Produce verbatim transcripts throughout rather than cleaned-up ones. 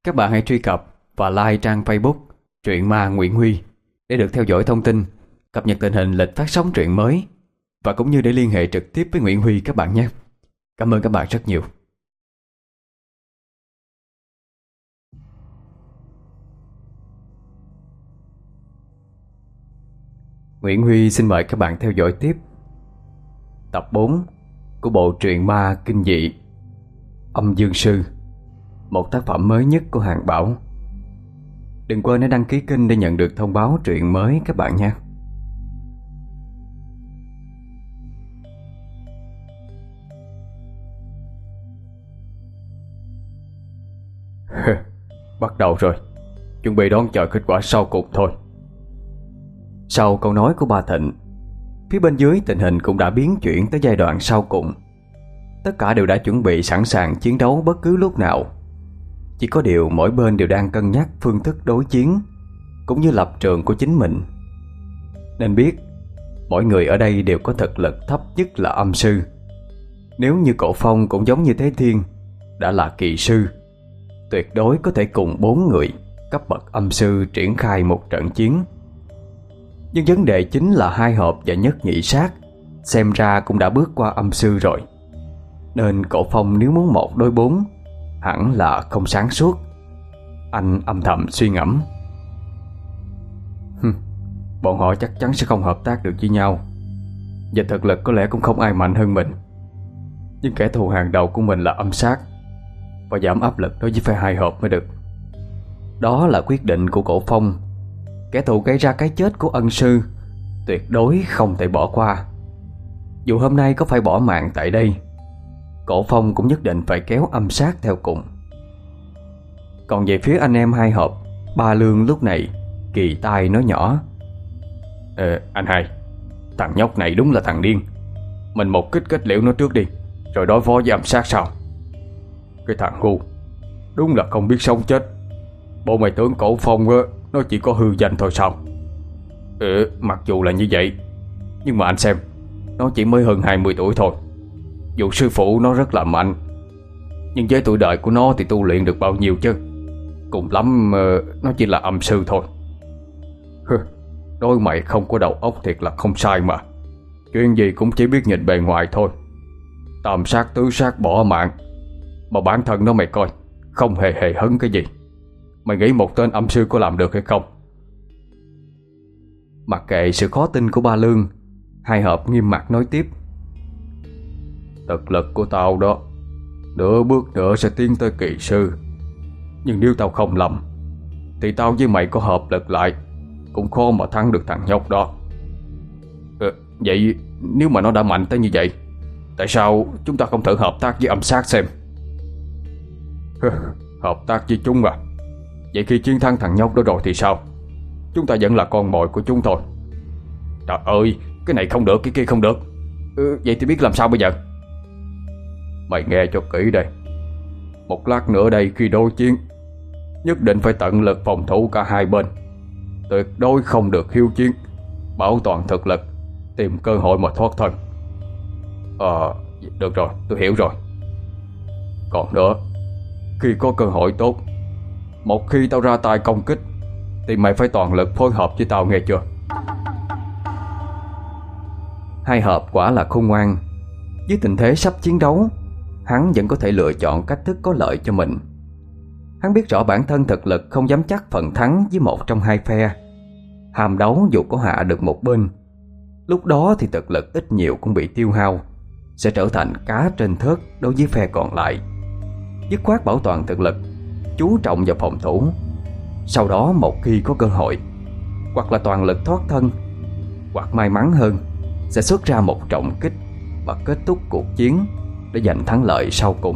Các bạn hãy truy cập và like trang Facebook Truyện Ma Nguyễn Huy để được theo dõi thông tin, cập nhật tình hình lịch phát sóng truyện mới và cũng như để liên hệ trực tiếp với Nguyễn Huy các bạn nhé. Cảm ơn các bạn rất nhiều. Nguyễn Huy xin mời các bạn theo dõi tiếp tập bốn của bộ truyện ma kinh dị Âm Dương Sư, một tác phẩm mới nhất của Hàng Bảo. Đừng quên để đăng ký kênh để nhận được thông báo truyện mới các bạn nha. Bắt đầu rồi, chuẩn bị đón chờ kết quả sau cùng thôi. Sau câu nói của bà Thịnh, phía bên dưới tình hình cũng đã biến chuyển tới giai đoạn sau cùng. Tất cả đều đã chuẩn bị sẵn sàng chiến đấu bất cứ lúc nào. Chỉ có điều mỗi bên đều đang cân nhắc phương thức đối chiến cũng như lập trường của chính mình. Nên biết mỗi người ở đây đều có thực lực thấp nhất là âm sư. Nếu như Cổ Phong cũng giống như Thế Thiên đã là kỳ sư, tuyệt đối có thể cùng bốn người cấp bậc âm sư triển khai một trận chiến. Nhưng vấn đề chính là Hai Hộp và Nhất Nhị Sát xem ra cũng đã bước qua âm sư rồi. Nên Cổ Phong nếu muốn một đối bốn hẳn là không sáng suốt. Anh âm thầm suy ngẫm. Hừm, bọn họ chắc chắn sẽ không hợp tác được với nhau. Về thực lực có lẽ cũng không ai mạnh hơn mình. Nhưng kẻ thù hàng đầu của mình là âm sát, và giảm áp lực đối với phe Hai Hộp mới được. Đó là quyết định của Cổ Phong. Kẻ thù gây ra cái chết của ân sư tuyệt đối không thể bỏ qua. Dù hôm nay có phải bỏ mạng tại đây, Cổ Phong cũng nhất định phải kéo âm sát theo cùng. Còn về phía anh em Hai Hộp, Ba Lương lúc này kỳ tai nói nhỏ: Ờ, anh hai, thằng nhóc này đúng là thằng điên. Mình một kích kết liễu nó trước đi, rồi đối phó với âm sát sau. Cái thằng ngu, đúng là không biết sống chết. Bộ mày tưởng Cổ Phong á, nó chỉ có hư danh thôi sao? Ừ, mặc dù là như vậy, nhưng mà anh xem, nó chỉ mới hơn hai mươi tuổi thôi. Dù sư phụ nó rất là mạnh, nhưng với tuổi đời của nó thì tu luyện được bao nhiêu chứ? Cùng lắm uh, nó chỉ là âm sư thôi. Hừ, đôi mày không có đầu óc thiệt là không sai mà. Chuyện gì cũng chỉ biết nhìn bề ngoài thôi. Tam sát tứ sát bỏ mạng, mà bản thân nó mày coi, không hề hề hấn cái gì. Mày nghĩ một tên âm sư có làm được hay không? Mặc kệ sự khó tin của Ba Lương, Hai Hộp nghiêm mặt nói tiếp: Thực lực của tao đó, nửa bước nữa sẽ tiến tới kỳ sư. Nhưng nếu tao không lầm, thì tao với mày có hợp lực lại cũng khó mà thắng được thằng nhóc đó. ờ, Vậy nếu mà nó đã mạnh tới như vậy, tại sao chúng ta không thử hợp tác với âm sát xem? Hợp tác với chúng à? Vậy khi chiến thắng thằng nhóc đó rồi thì sao? Chúng ta vẫn là con mồi của chúng thôi. Trời ơi, cái này không được, cái kia không được. ừ, Vậy thì biết làm sao bây giờ? Mày nghe cho kỹ đây. Một lát nữa đây khi đối chiến, nhất định phải tận lực phòng thủ cả hai bên. Tuyệt đối không được hiếu chiến, bảo toàn thực lực, tìm cơ hội mà thoát thân. Ờ, được rồi, tôi hiểu rồi. Còn nữa, khi có cơ hội tốt, một khi tao ra tay công kích, thì mày phải toàn lực phối hợp với tao nghe chưa? Hai Hộp quả là khôn ngoan. Dưới tình thế sắp chiến đấu, hắn vẫn có thể lựa chọn cách thức có lợi cho mình. Hắn biết rõ bản thân thực lực không dám chắc phần thắng với một trong hai phe. Hàm đấu dù có hạ được một bên, lúc đó thì thực lực ít nhiều cũng bị tiêu hao, sẽ trở thành cá trên thớt đối với phe còn lại. Dứt khoát bảo toàn thực lực, chú trọng vào phòng thủ. Sau đó một khi có cơ hội, hoặc là toàn lực thoát thân, hoặc may mắn hơn, sẽ xuất ra một trọng kích và kết thúc cuộc chiến để giành thắng lợi sau cùng.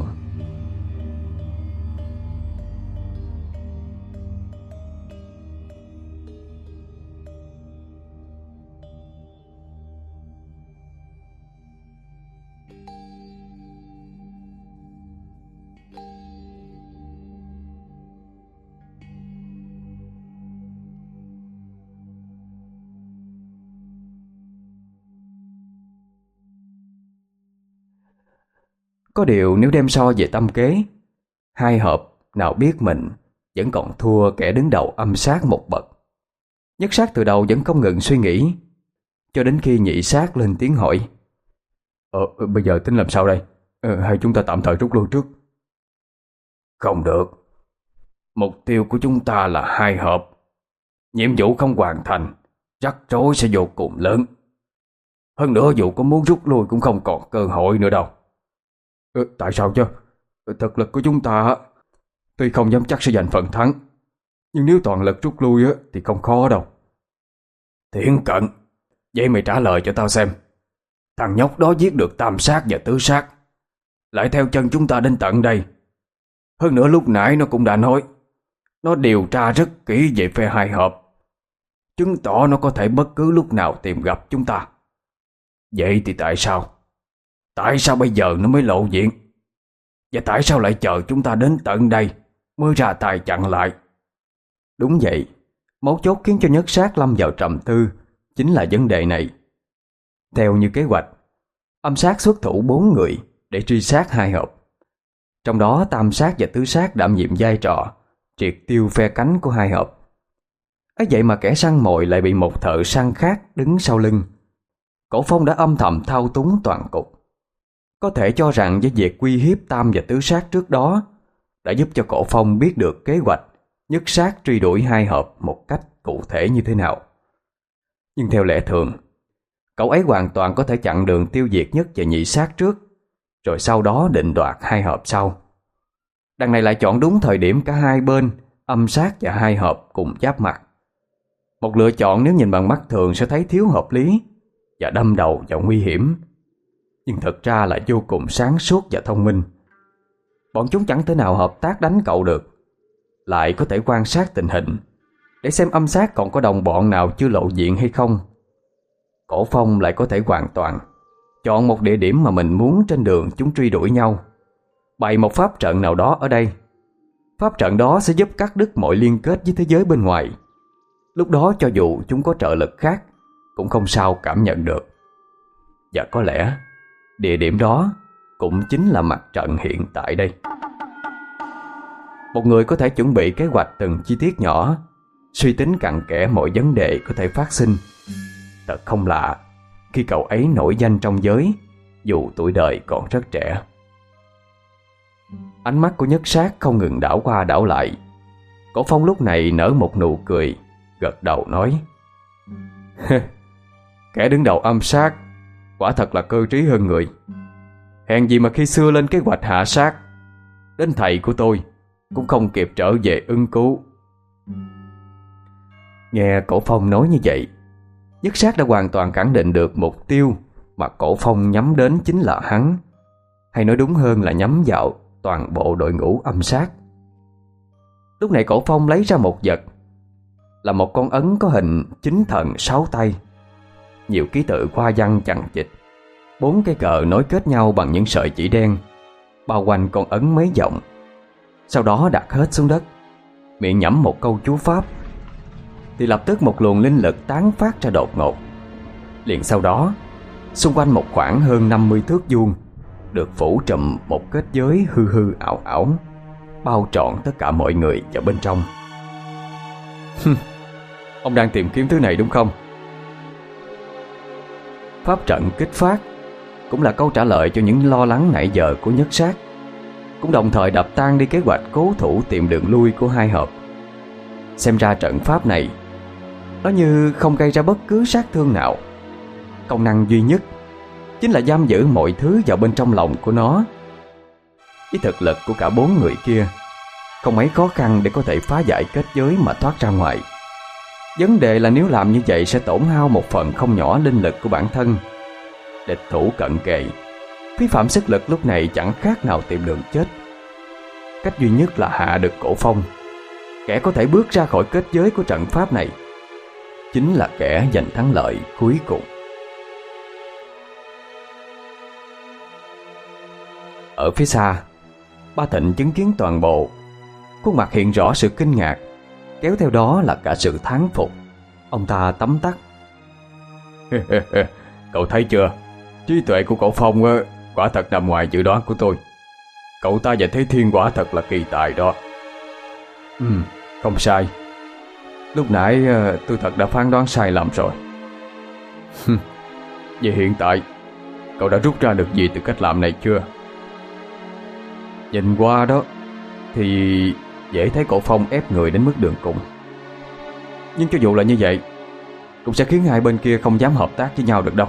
Có điều nếu đem so về tâm kế, Hai Hộp nào biết mình vẫn còn thua kẻ đứng đầu âm sát một bậc. Nhất sát từ đầu vẫn không ngừng suy nghĩ, cho đến khi nhị sát lên tiếng hỏi: Ờ, bây giờ tính làm sao đây? Ờ, hay chúng ta tạm thời rút lui trước? Không được. Mục tiêu của chúng ta là hai hợp. Nhiệm vụ không hoàn thành, rắc rối sẽ vô cùng lớn. Hơn nữa dù có muốn rút lui cũng không còn cơ hội nữa đâu. Ờ, tại sao chứ? Thực lực của chúng ta tuy không dám chắc sẽ giành phần thắng, nhưng nếu toàn lực rút lui thì không khó đâu. Thiện Cận, vậy mày trả lời cho tao xem. Thằng nhóc đó giết được tam sát và tứ sát, lại theo chân chúng ta đến tận đây. Hơn nữa lúc nãy nó cũng đã nói nó điều tra rất kỹ về phe hai hợp, chứng tỏ nó có thể bất cứ lúc nào tìm gặp chúng ta. Vậy thì tại sao? Tại sao bây giờ nó mới lộ diện? Và tại sao lại chờ chúng ta đến tận đây mới ra tay chặn lại? Đúng vậy, mấu chốt khiến cho Nhất Sát lâm vào trầm tư chính là vấn đề này. Theo như kế hoạch, âm sát xuất thủ bốn người để truy sát hai hợp. Trong đó tam sát và tứ sát đảm nhiệm vai trò triệt tiêu phe cánh của hai hợp. Ấy vậy mà kẻ săn mồi lại bị một thợ săn khác đứng sau lưng. Cổ Phong đã âm thầm thao túng toàn cục. Có thể cho rằng với việc uy hiếp tam và tứ sát trước đó đã giúp cho Cổ Phong biết được kế hoạch Nhất Sát truy đuổi hai hợp một cách cụ thể như thế nào. Nhưng theo lẽ thường, cậu ấy hoàn toàn có thể chặn đường tiêu diệt Nhất và nhị sát trước, rồi sau đó định đoạt hai hợp sau. Đằng này lại chọn đúng thời điểm cả hai bên, âm sát và hai hợp cùng giáp mặt. Một lựa chọn nếu nhìn bằng mắt thường sẽ thấy thiếu hợp lý và đâm đầu vào nguy hiểm, nhưng thật ra là vô cùng sáng suốt và thông minh. Bọn chúng chẳng thể nào hợp tác đánh cậu được, lại có thể quan sát tình hình để xem âm sát còn có đồng bọn nào chưa lộ diện hay không. Cổ Phong lại có thể hoàn toàn chọn một địa điểm mà mình muốn trên đường chúng truy đuổi nhau, bày một pháp trận nào đó ở đây. Pháp trận đó sẽ giúp cắt đứt mọi liên kết với thế giới bên ngoài. Lúc đó cho dù chúng có trợ lực khác cũng không sao cảm nhận được. Và có lẽ địa điểm đó cũng chính là mặt trận hiện tại đây. Một người có thể chuẩn bị kế hoạch từng chi tiết nhỏ, suy tính cặn kẽ mọi vấn đề có thể phát sinh. Thật không lạ khi cậu ấy nổi danh trong giới, dù tuổi đời còn rất trẻ. Ánh mắt của Nhất Sát không ngừng đảo qua đảo lại. Cổ Phong lúc này nở một nụ cười, gật đầu nói: Kẻ đứng đầu âm sát quả thật là cơ trí hơn người. Hèn gì mà khi xưa lên kế hoạch hạ sát, đến thầy của tôi cũng không kịp trở về ứng cứu. Nghe Cổ Phong nói như vậy, Nhất Sát đã hoàn toàn khẳng định được mục tiêu mà Cổ Phong nhắm đến chính là hắn, hay nói đúng hơn là nhắm vào toàn bộ đội ngũ âm sát. Lúc này Cổ Phong lấy ra một vật, là một con ấn có hình chín thần sáu tay, nhiều ký tự hoa văn chằng chịt, bốn cái cờ nối kết nhau bằng những sợi chỉ đen, bao quanh con ấn mấy vòng. Sau đó đặt hết xuống đất, miệng nhẩm một câu chú pháp, thì lập tức một luồng linh lực tán phát ra đột ngột. Liền sau đó, xung quanh một khoảng hơn năm mươi thước vuông được phủ trùm một kết giới hư hư ảo ảo, bao trọn tất cả mọi người vào bên trong. Ông đang tìm kiếm thứ này đúng không? Pháp trận kích phát cũng là câu trả lời cho những lo lắng nãy giờ của Nhất Sát, cũng đồng thời đập tan đi kế hoạch cố thủ tìm đường lui của hai hợp. Xem ra trận pháp này nó như không gây ra bất cứ sát thương nào. Công năng duy nhất chính là giam giữ mọi thứ vào bên trong lòng của nó. Với thực lực của cả bốn người kia, không mấy khó khăn để có thể phá giải kết giới mà thoát ra ngoài. Vấn đề là nếu làm như vậy sẽ tổn hao một phần không nhỏ linh lực của bản thân. Địch thủ cận kề, phí phạm sức lực lúc này chẳng khác nào tìm đường chết. Cách duy nhất là hạ được Cổ Phong. Kẻ có thể bước ra khỏi kết giới của trận pháp này chính là kẻ giành thắng lợi cuối cùng. Ở phía xa, Ba Thịnh chứng kiến toàn bộ, khuôn mặt hiện rõ sự kinh ngạc, kéo theo đó là cả sự thán phục. Ông ta tấm tắc: Cậu thấy chưa, trí tuệ của Cổ Phong quả thật nằm ngoài dự đoán của tôi. Cậu ta và Thế Thiên quả thật là kỳ tài đó. Ừ, không sai. Lúc nãy ờ, tôi thật đã phán đoán sai lầm rồi. Vậy hiện tại cậu đã rút ra được gì từ cách làm này chưa? Nhìn qua đó thì dễ thấy cổ Phong ép người đến mức đường cùng. Nhưng cho dù là như vậy, cũng sẽ khiến hai bên kia không dám hợp tác với nhau được đâu.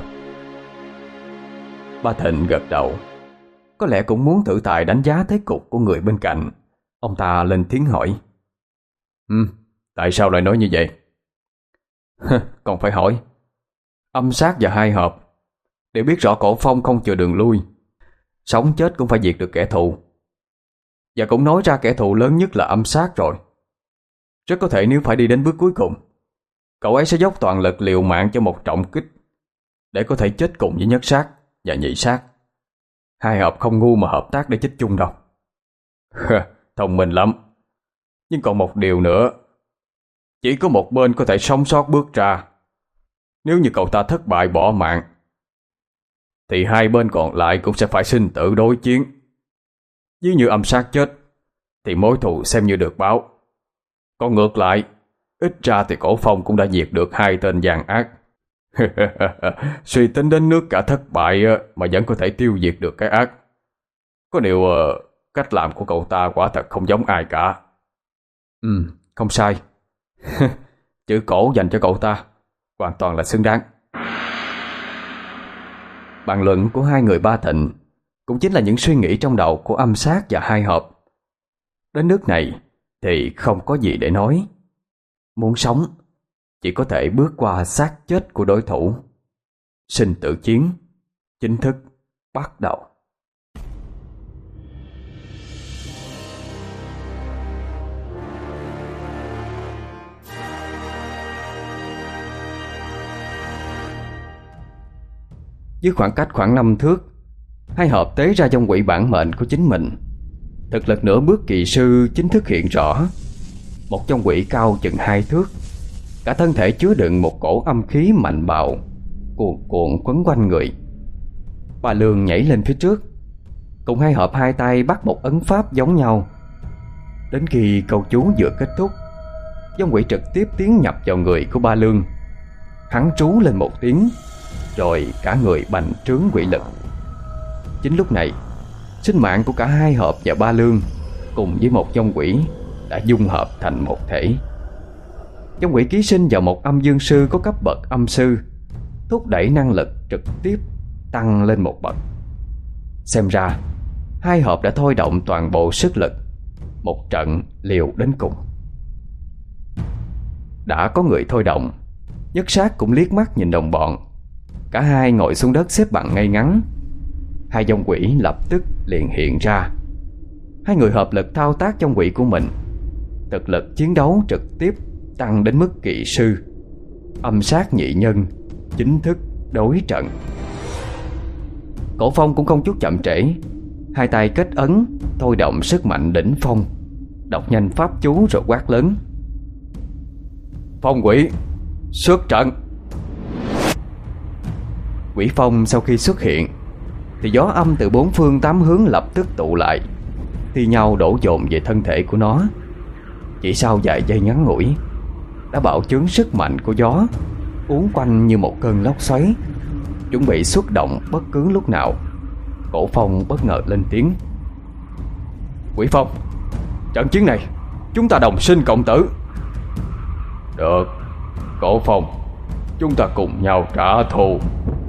Ba Thịnh gật đầu. Có lẽ cũng muốn thử tài đánh giá thế cục của người bên cạnh. Ông ta lên tiếng hỏi: Ừ, tại sao lại nói như vậy? Còn phải hỏi. Âm Sát và Hai Hợp đều biết rõ cổ Phong không chừa đường lui, sống chết cũng phải diệt được kẻ thù. Và cũng nói ra kẻ thù lớn nhất là Âm Sát rồi. Rất có thể nếu phải đi đến bước cuối cùng, cậu ấy sẽ dốc toàn lực liều mạng cho một trọng kích, để có thể chết cùng với Nhất Sát và Nhị Sát. Hai Hợp không ngu mà hợp tác để chết chung đâu. Thông minh lắm. Nhưng còn một điều nữa, chỉ có một bên có thể sống sót bước ra. Nếu như cậu ta thất bại bỏ mạng, thì hai bên còn lại cũng sẽ phải sinh tử đối chiến. Nếu như Âm Sát chết, thì mối thù xem như được báo. Còn ngược lại, ít ra thì cổ Phong cũng đã diệt được hai tên gian ác. Suy tính đến nước cả thất bại mà vẫn có thể tiêu diệt được cái ác. Có điều cách làm của cậu ta quả thật không giống ai cả. Ừ, không sai. Chữ cổ dành cho cậu ta hoàn toàn là xứng đáng. Bàn luận của hai người Ba Thịnh cũng chính là những suy nghĩ trong đầu của Âm Sát và Hai Hợp. Đến nước này thì không có gì để nói. Muốn sống chỉ có thể bước qua xác chết của đối thủ. Sinh tử chiến chính thức bắt đầu. Với khoảng cách khoảng năm thước, Hai Hợp tế ra trong quỷ bản mệnh của chính mình. Thực lực nửa bước kỳ sư chính thức hiện rõ. Một trong quỷ cao chừng hai thước, cả thân thể chứa đựng một cổ âm khí mạnh bạo, cuồn cuộn quấn quanh người. Bà Lương nhảy lên phía trước, cùng Hai Hợp hai tay bắt một ấn pháp giống nhau. Đến khi câu chú vừa kết thúc, vong quỷ trực tiếp tiến nhập vào người của Ba Lương. Hắn trú lên một tiếng, rồi cả người bành trướng quỷ lực. Chính lúc này, sinh mạng của cả Hai Hợp và Ba Lương cùng với một vong quỷ đã dung hợp thành một thể. Vong quỷ ký sinh vào một âm dương sư có cấp bậc âm sư, thúc đẩy năng lực trực tiếp tăng lên một bậc. Xem ra Hai Hợp đã thôi động toàn bộ sức lực, một trận liều đến cùng. Đã có người thôi động, Nhất Sát cũng liếc mắt nhìn đồng bọn. Cả hai ngồi xuống đất xếp bằng ngay ngắn. Hai vong quỷ lập tức liền hiện ra. Hai người hợp lực thao tác vong quỷ của mình. Thực lực chiến đấu trực tiếp tăng đến mức kỵ sư. Âm Sát nhị nhân chính thức đối trận. Cổ Phong cũng không chút chậm trễ, hai tay kết ấn, thôi động sức mạnh đỉnh phong, đọc nhanh pháp chú rồi quát lớn: Phong quỷ xuất trận. Quỷ phong sau khi xuất hiện thì gió âm từ bốn phương tám hướng lập tức tụ lại, thi nhau đổ dồn về thân thể của nó. Chỉ sau vài giây ngắn ngủi đã bạo chướng sức mạnh của gió, uốn quanh như một cơn lốc xoáy, chuẩn bị xuất động bất cứ lúc nào. Cổ Phong bất ngờ lên tiếng: Quỷ Phong, trận chiến này chúng ta đồng sinh cộng tử. Được, Cổ Phong, chúng ta cùng nhau trả thù.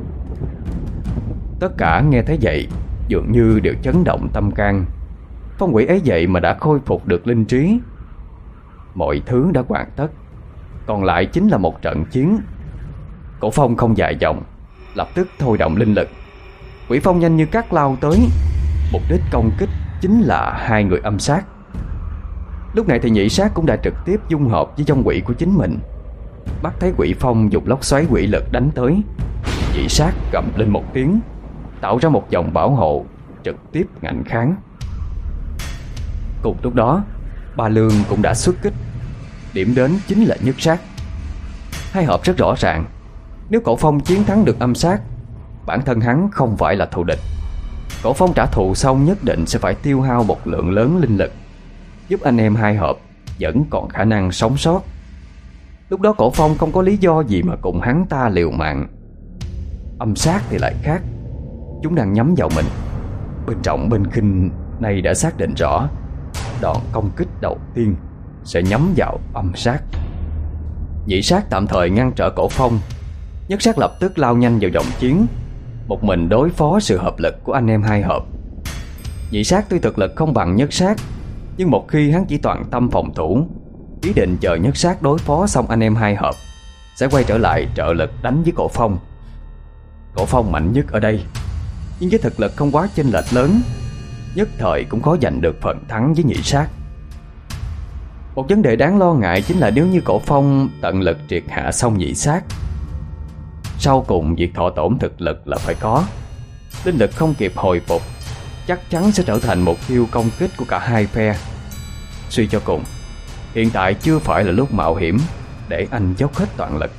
Tất cả nghe thấy vậy dường như đều chấn động tâm can. Phong quỷ ấy vậy mà đã khôi phục được linh trí. Mọi thứ đã hoàn tất, còn lại chính là một trận chiến. Cổ Phong không dài dòng, lập tức thôi động linh lực. Quỷ phong nhanh như cát lao tới, mục đích công kích chính là hai người âm sát. Lúc này thì nhị sát cũng đã trực tiếp dung hợp với vong quỷ của chính mình. Bắt thấy quỷ phong dùng lốc xoáy quỷ lực đánh tới, nhị sát gầm lên một tiếng, tạo ra một vòng bảo hộ, trực tiếp ngạnh kháng. Cùng lúc đó, Ba Lương cũng đã xuất kích. Điểm đến chính là nhất sát. Hai hợp rất rõ ràng, nếu Cổ Phong chiến thắng được âm sát, bản thân hắn không phải là thù địch. Cổ Phong trả thù xong nhất định sẽ phải tiêu hao một lượng lớn linh lực, giúp anh em hai hợp vẫn còn khả năng sống sót. Lúc đó Cổ Phong không có lý do gì mà cùng hắn ta liều mạng. Âm sát thì lại khác. Chúng đang nhắm vào mình. Bên Trọng bên Khinh này đã xác định rõ đòn công kích đầu tiên sẽ nhắm vào âm sát. Nhị sát tạm thời ngăn trở Cổ Phong. Nhất sát lập tức lao nhanh vào vòng chiến, một mình đối phó sự hợp lực của anh em hai hợp. Nhị sát tuy thực lực không bằng nhất sát, nhưng một khi hắn chỉ toàn tâm phòng thủ, ý định chờ nhất sát đối phó xong anh em hai hợp, sẽ quay trở lại trợ lực đánh với Cổ Phong. Cổ Phong mạnh nhất ở đây, nhưng với thực lực không quá chênh lệch lớn, nhất thời cũng khó giành được phần thắng với nhị sát. Một vấn đề đáng lo ngại chính là nếu như Cổ Phong tận lực triệt hạ xong nhị sát, sau cùng việc thọ tổn thực lực là phải có. Linh lực không kịp hồi phục, chắc chắn sẽ trở thành mục tiêu công kích của cả hai phe. Suy cho cùng, hiện tại chưa phải là lúc mạo hiểm để anh dốc hết toàn lực.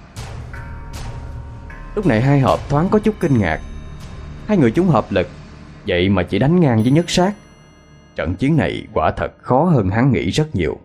Lúc này hai hợp thoáng có chút kinh ngạc. Hai người chúng hợp lực, vậy mà chỉ đánh ngang với nhất sát. Trận chiến này quả thật khó hơn hắn nghĩ rất nhiều.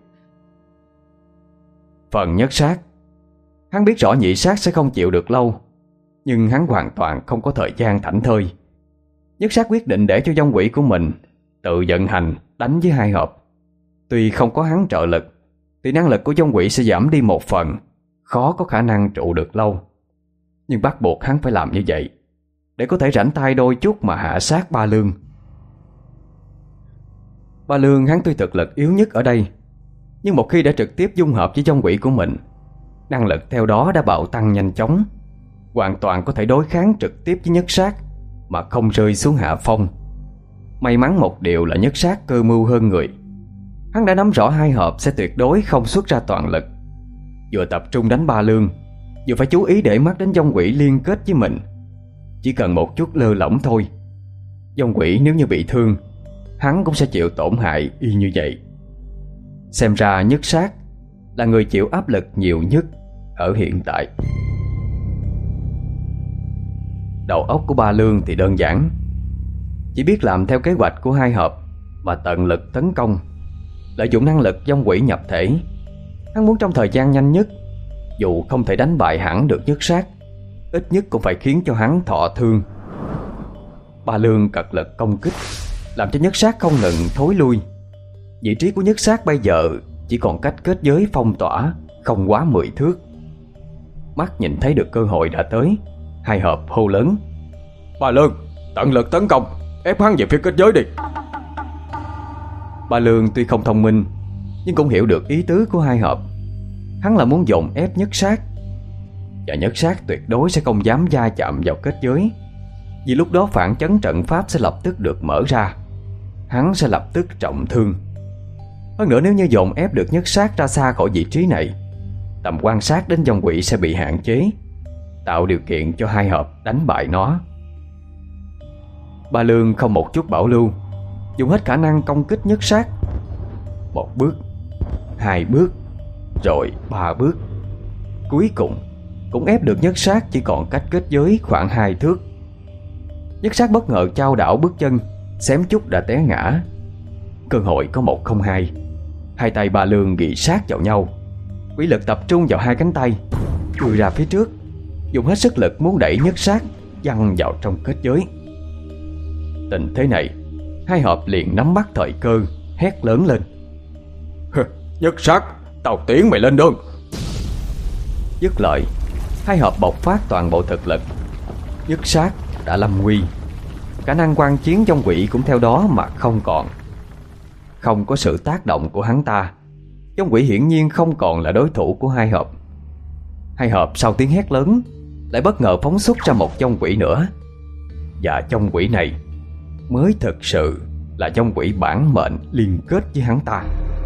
Phần nhất sát, hắn biết rõ nhị sát sẽ không chịu được lâu, nhưng hắn hoàn toàn không có thời gian thảnh thơi. Nhất sát quyết định để cho vong quỷ của mình tự vận hành đánh với hai hợp. Tuy không có hắn trợ lực, thì năng lực của vong quỷ sẽ giảm đi một phần, khó có khả năng trụ được lâu. Nhưng bắt buộc hắn phải làm như vậy để có thể rảnh tay đôi chút mà hạ sát Ba Lương. Ba Lương hắn tuy thực lực yếu nhất ở đây, nhưng một khi đã trực tiếp dung hợp với vong quỷ của mình, năng lực theo đó đã bạo tăng nhanh chóng, hoàn toàn có thể đối kháng trực tiếp với nhất sát mà không rơi xuống hạ phong. May mắn một điều là nhất sát cơ mưu hơn người. Hắn đã nắm rõ hai hợp sẽ tuyệt đối không xuất ra toàn lực, vừa tập trung đánh Ba Lương, vừa phải chú ý để mắt đến vong quỷ liên kết với mình. Chỉ cần một chút lơ lỏng thôi, vong quỷ nếu như bị thương, hắn cũng sẽ chịu tổn hại y như vậy. Xem ra nhất sát là người chịu áp lực nhiều nhất ở hiện tại. Đầu óc của Ba Lương thì đơn giản, chỉ biết làm theo kế hoạch của hai hợp và tận lực tấn công, lợi dụng năng lực vong quỷ nhập thể. Hắn muốn trong thời gian nhanh nhất, dù không thể đánh bại hẳn được nhất sát, ít nhất cũng phải khiến cho hắn thọ thương. Ba Lương cật lực công kích, làm cho nhất sát không ngừng thối lui. Vị trí của nhất sát bây giờ chỉ còn cách kết giới phong tỏa không quá mười thước. Mắt nhìn thấy được cơ hội đã tới, hai hợp hô lớn: Ba Lương, tận lực tấn công, ép hắn về phía kết giới đi. Ba Lương tuy không thông minh, nhưng cũng hiểu được ý tứ của hai hợp. Hắn là muốn dồn ép nhất sát, và nhất sát tuyệt đối sẽ không dám va chạm vào kết giới, vì lúc đó phản chấn trận pháp sẽ lập tức được mở ra, hắn sẽ lập tức trọng thương. Hơn nữa nếu như dồn ép được nhất sát ra xa khỏi vị trí này, tầm quan sát đến vong quỷ sẽ bị hạn chế, tạo điều kiện cho hai hợp đánh bại nó. Ba Lương không một chút bảo lưu, dùng hết khả năng công kích nhất sát. Một bước, hai bước, rồi ba bước, cuối cùng cũng ép được nhất sát chỉ còn cách kết giới khoảng hai thước. Nhất sát bất ngờ chao đảo bước chân, xém chút đã té ngã. Cơ hội có một không hai. Hai tay Ba Lương ghi sát vào nhau, quỷ lực tập trung vào hai cánh tay, đưa ra phía trước, dùng hết sức lực muốn đẩy nhất sát văng vào trong kết giới. Tình thế này, hai hợp liền nắm bắt thời cơ, hét lớn lên: Nhất sát, tao tiến mày lên đơn. Dứt lời, hai hợp bộc phát toàn bộ thực lực. Nhất sát đã lâm nguy, khả năng quan chiến trong quỷ cũng theo đó mà không còn. Không có sự tác động của hắn ta, trong quỷ hiển nhiên không còn là đối thủ của hai hợp. Hai hợp sau tiếng hét lớn lại bất ngờ phóng xuất ra một trong quỷ nữa, và trong quỷ này mới thực sự là trong quỷ bản mệnh liên kết với hắn ta.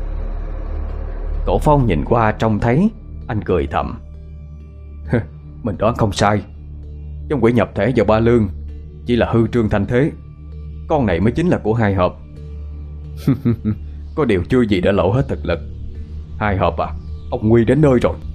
Cổ Phong nhìn qua trông thấy, anh cười thầm: Mình đoán không sai, trong quỷ nhập thể vào Ba Lương chỉ là hư trương thành thế, con này mới chính là của hai hợp. Có điều chưa gì đã lộ hết thực lực. Hai hợp à, ông nguy đến nơi rồi.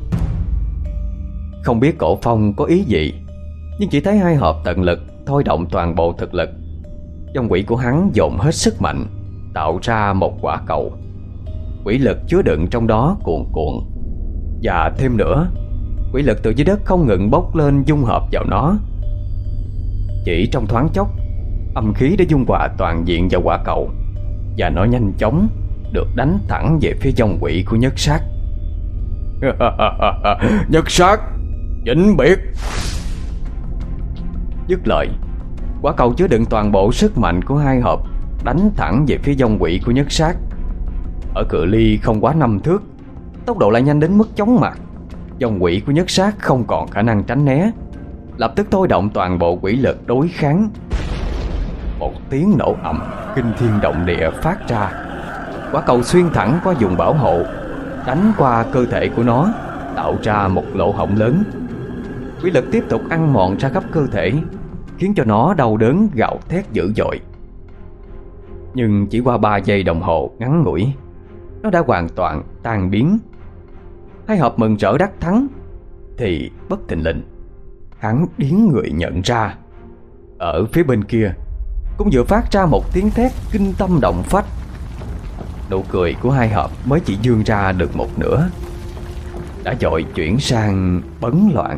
Không biết Cổ Phong có ý gì, nhưng chỉ thấy hai hợp tận lực thôi động toàn bộ thực lực. Trong quỷ của hắn dồn hết sức mạnh, tạo ra một quả cầu. quỷ lực chứa đựng trong đó cuồn cuộn. Và thêm nữa, quỷ lực từ dưới đất không ngừng bốc lên dung hợp vào nó. Chỉ trong thoáng chốc, âm khí đã dung hòa toàn diện vào quả cầu, và nó nhanh chóng được đánh thẳng về phía dòng quỷ của Nhất Sát. Nhất Sát, vĩnh biệt! Dứt lời, quả cầu chứa đựng toàn bộ sức mạnh của hai hộp đánh thẳng về phía dòng quỷ của Nhất Sát. Ở cự ly không quá năm thước, tốc độ lại nhanh đến mức chóng mặt. Dòng quỷ của Nhất Sát không còn khả năng tránh né, lập tức thôi động toàn bộ quỷ lực đối kháng. Một tiếng nổ ầm kinh thiên động địa phát ra. Quả cầu xuyên thẳng qua vùng bảo hộ, đánh qua cơ thể của nó, tạo ra một lỗ hổng lớn. Quỷ lực tiếp tục ăn mòn ra khắp cơ thể, khiến cho nó đau đớn gào thét dữ dội. Nhưng chỉ qua ba giây đồng hồ ngắn ngủi, nó đã hoàn toàn tan biến. Hai hộp mừng rỡ đắc thắng, thì bất thình lình hắn điếng người nhận ra, ở phía bên kia cũng vừa phát ra một tiếng thét kinh tâm động phách. Nụ cười của hai hộp mới chỉ vươn ra được một nửa, đã vội chuyển sang bấn loạn.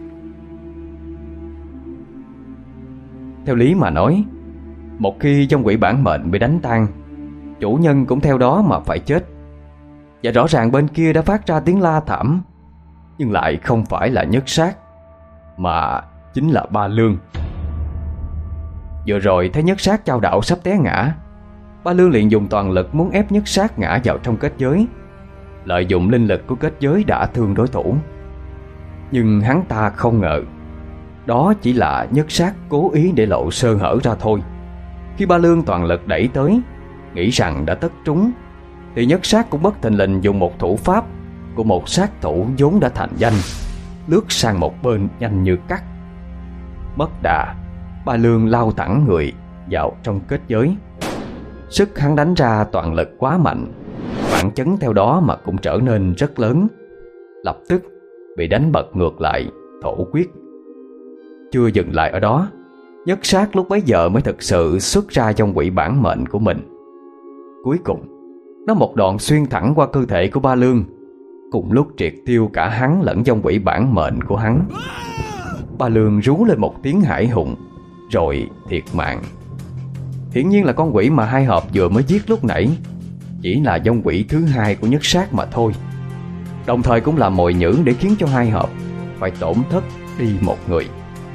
Theo lý mà nói, một khi trong quỷ bản mệnh bị đánh tan, chủ nhân cũng theo đó mà phải chết. Và rõ ràng bên kia đã phát ra tiếng la thảm, nhưng lại không phải là Nhất Sát, mà chính là Ba Lương. Vừa rồi thấy Nhất Sát chao đảo sắp té ngã, Ba Lương liền dùng toàn lực muốn ép Nhất Sát ngã vào trong kết giới, lợi dụng linh lực của kết giới đả thương đối thủ. Nhưng hắn ta không ngờ đó chỉ là Nhất Sát cố ý để lộ sơ hở ra thôi. Khi Ba Lương toàn lực đẩy tới, nghĩ rằng đã tất trúng, thì Nhất Sát cũng bất thình lình dùng một thủ pháp của một sát thủ vốn đã thành danh, lướt sang một bên nhanh như cắt. Mất đà, Ba Lương lao thẳng người vào trong kết giới. Sức hắn đánh ra toàn lực quá mạnh, phản chấn theo đó mà cũng trở nên rất lớn, lập tức bị đánh bật ngược lại, thổ quyết. Chưa dừng lại ở đó, Nhất Sát lúc bấy giờ mới thực sự xuất ra trong quỷ bản mệnh của mình. Cuối cùng, nó một đoạn xuyên thẳng qua cơ thể của Ba Lương, cùng lúc triệt tiêu cả hắn lẫn trong quỷ bản mệnh của hắn. Ba Lương rú lên một tiếng hãi hùng, rồi thiệt mạng. Hiển nhiên là con quỷ mà hai hộp vừa mới giết lúc nãy chỉ là dòng quỷ thứ hai của Nhất Sát mà thôi, đồng thời cũng là mồi nhử để khiến cho hai hộp phải tổn thất đi một người.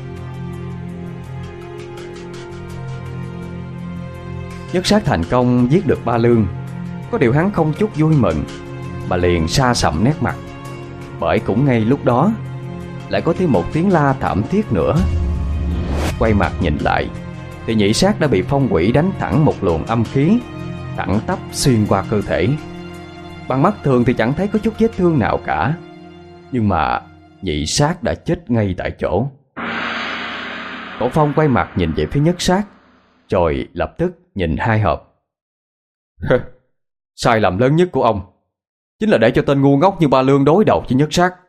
Nhất Sát thành công giết được Ba Lương, có điều hắn không chút vui mừng, mà liền sa sầm nét mặt. Bởi cũng ngay lúc đó lại có thêm một tiếng la thảm thiết nữa. Quay mặt nhìn lại thì Nhị Sát đã bị phong quỷ đánh thẳng một luồng âm khí, thẳng tắp xuyên qua cơ thể. Bằng mắt thường thì chẳng thấy có chút vết thương nào cả, nhưng mà Nhị Sát đã chết ngay tại chỗ. Cổ Phong quay mặt nhìn về phía Nhất Sát, rồi lập tức nhìn hai hộp. Sai lầm lớn nhất của ông chính là để cho tên ngu ngốc như Ba Lương đối đầu với Nhất Sát.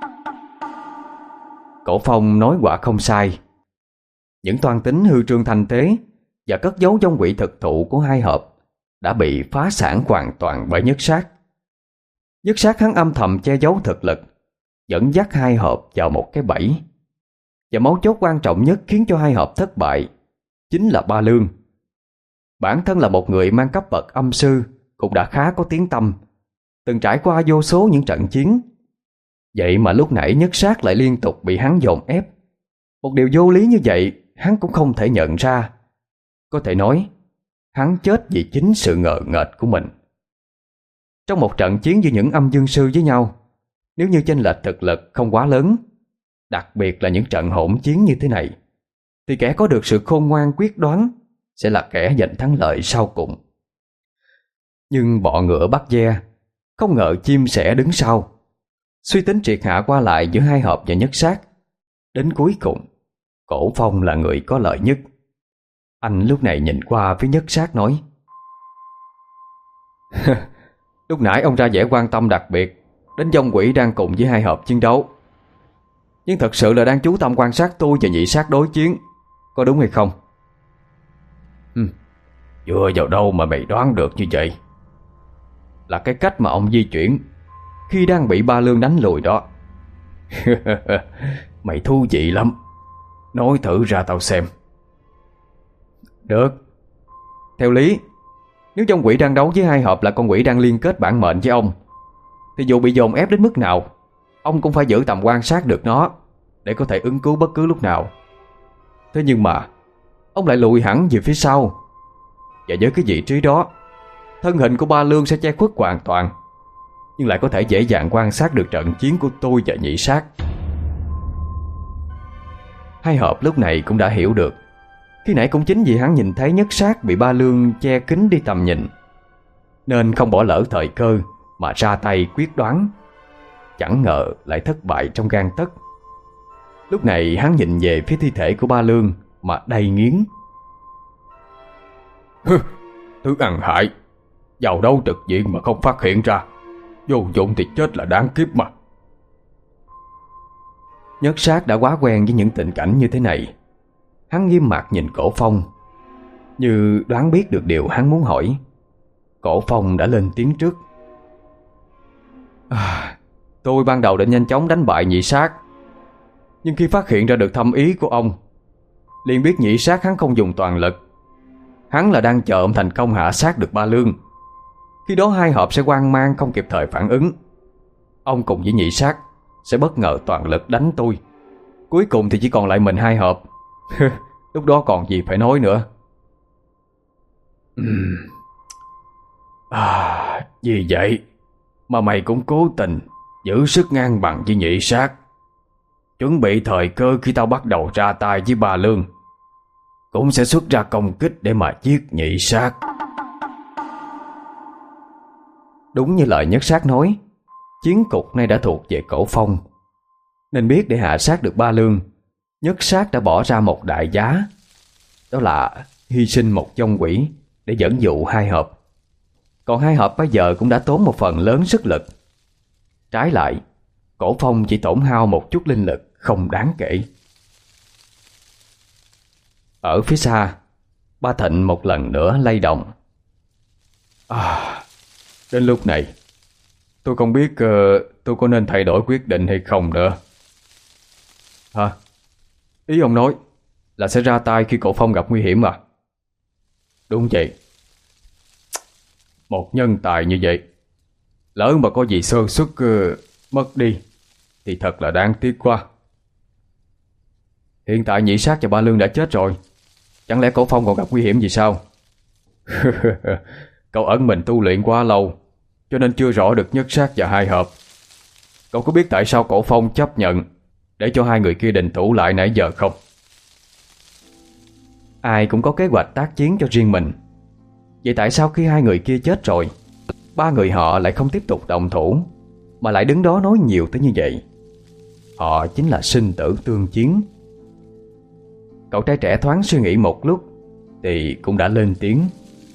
Cổ Phong nói quả không sai. Những toan tính hư trương thanh thế và cất giấu trong quỷ thực thụ của hai hộp đã bị phá sản hoàn toàn bởi Nhất Sát. Nhất Sát hắn âm thầm che giấu thực lực, dẫn dắt hai hộp vào một cái bẫy. Và mấu chốt quan trọng nhất khiến cho hai hộp thất bại chính là Ba Lương. Bản thân là một người mang cấp bậc âm sư, cũng đã khá có tiếng tăm, từng trải qua vô số những trận chiến. Vậy mà lúc nãy Nhất Sát lại liên tục bị hắn dồn ép. Một điều vô lý như vậy hắn cũng không thể nhận ra. Có thể nói hắn chết vì chính sự ngờ nghệch của mình. Trong một trận chiến giữa những âm dương sư với nhau, nếu như chênh lệch thực lực không quá lớn, đặc biệt là những trận hỗn chiến như thế này, thì kẻ có được sự khôn ngoan quyết đoán sẽ là kẻ giành thắng lợi sau cùng. Nhưng bọ ngựa bắt ve, không ngờ chim sẻ đứng sau. Suy tính triệt hạ qua lại giữa hai hộp và Nhất Sát, đến cuối cùng Cổ Phong là người có lợi nhất. Anh lúc này nhìn qua phía Nhất Sát nói: Lúc nãy ông ra vẻ quan tâm đặc biệt đến dòng quỷ đang cùng với hai hộp chiến đấu, nhưng thật sự là đang chú tâm quan sát tôi và Nhị Sát đối chiến, có đúng hay không? Ừ, dựa vào đâu mà mày đoán được như vậy? là cái cách mà ông di chuyển khi đang bị ba lương đánh lùi đó. Mày thú vị lắm, nói thử ra tao xem. Được. Theo lý, nếu trong quỷ đang đấu với hai hợp là con quỷ đang liên kết bản mệnh với ông, thì dù bị dồn ép đến mức nào, ông cũng phải giữ tầm quan sát được nó để có thể ứng cứu bất cứ lúc nào. Thế nhưng mà ông lại lùi hẳn về phía sau, và với cái vị trí đó, thân hình của ba lương sẽ che khuất hoàn toàn, nhưng lại có thể dễ dàng quan sát được trận chiến của tôi và nhị sát. Hai hợp lúc này cũng đã hiểu được, khi nãy cũng chính vì hắn nhìn thấy nhất sát bị ba lương che kín đi tầm nhìn, nên không bỏ lỡ thời cơ mà ra tay quyết đoán. Chẳng ngờ lại thất bại trong gang tấc. Lúc này hắn nhìn về phía thi thể của ba lương mà đầy nghiến. Hừ, thứ ăn hại, vào đâu trực diện mà không phát hiện ra, vô dụng thì chết là đáng kiếp mà. Nhất sát đã quá quen với những tình cảnh như thế này. Hắn nghiêm mặt nhìn Cổ Phong, như đoán biết được điều hắn muốn hỏi. Cổ Phong đã lên tiếng trước. À, tôi ban đầu định nhanh chóng đánh bại nhị sát, nhưng khi phát hiện ra được thâm ý của ông, liền biết nhị sát hắn không dùng toàn lực. Hắn là đang chờ ông thành công hạ sát được ba lương. Khi đó hai hợp sẽ hoang mang không kịp thời phản ứng. Ông cùng với nhị sát sẽ bất ngờ toàn lực đánh tôi. Cuối cùng thì chỉ còn lại mình hai hợp. Lúc đó còn gì phải nói nữa. uhm. À, vì vậy mà mày cũng cố tình giữ sức ngang bằng với nhị sát, chuẩn bị thời cơ khi tao bắt đầu ra tay với ba lương, cũng sẽ xuất ra công kích để mà giết nhị sát. Đúng như lời nhất sát nói, chiến cục nay đã thuộc về Cổ Phong, nên biết để hạ sát được ba lương, nhất sát đã bỏ ra một đại giá. Đó là hy sinh một vong quỷ để dẫn dụ hai hợp. Còn hai hợp bây giờ cũng đã tốn một phần lớn sức lực. Trái lại, Cổ Phong chỉ tổn hao một chút linh lực không đáng kể. Ở phía xa, Ba Thịnh một lần nữa lay động. À, đến lúc này tôi không biết uh, tôi có nên thay đổi quyết định hay không nữa. Hả? Ý ông nói là sẽ ra tay khi Cổ Phong gặp nguy hiểm à? Đúng vậy. Một nhân tài như vậy, lỡ mà có gì sơ suất uh, mất đi thì thật là đáng tiếc quá. Hiện tại nhị sát và ba lương đã chết rồi, chẳng lẽ Cổ Phong còn gặp nguy hiểm gì sao? Cậu ẩn mình tu luyện quá lâu, cho nên chưa rõ được nhất sát và hai hợp. Cậu có biết tại sao Cổ Phong chấp nhận để cho hai người kia định thủ lại nãy giờ không? Ai cũng có kế hoạch tác chiến cho riêng mình. Vậy tại sao khi hai người kia chết rồi, ba người họ lại không tiếp tục động thủ, mà lại đứng đó nói nhiều tới như vậy? Họ chính là sinh tử tương chiến. Cậu trai trẻ thoáng suy nghĩ một lúc thì cũng đã lên tiếng.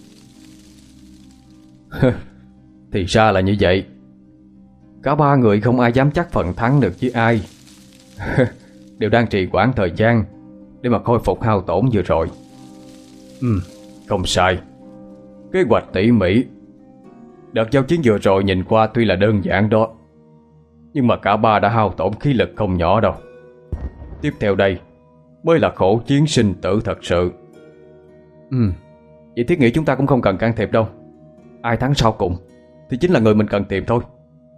Thì ra là như vậy. Cả ba người không ai dám chắc phần thắng được với ai. Đều đang trì hoãn thời gian để mà khôi phục hao tổn vừa rồi. Ừ, không sai. Kế hoạch tỉ mỉ. Đợt giao chiến vừa rồi nhìn qua tuy là đơn giản đó, nhưng mà cả ba đã hao tổn khí lực không nhỏ đâu. Tiếp theo đây mới là khổ chiến sinh tử thật sự. Ừ, vậy thiết nghĩ chúng ta cũng không cần can thiệp đâu. Ai thắng sau cùng thì chính là người mình cần tìm thôi.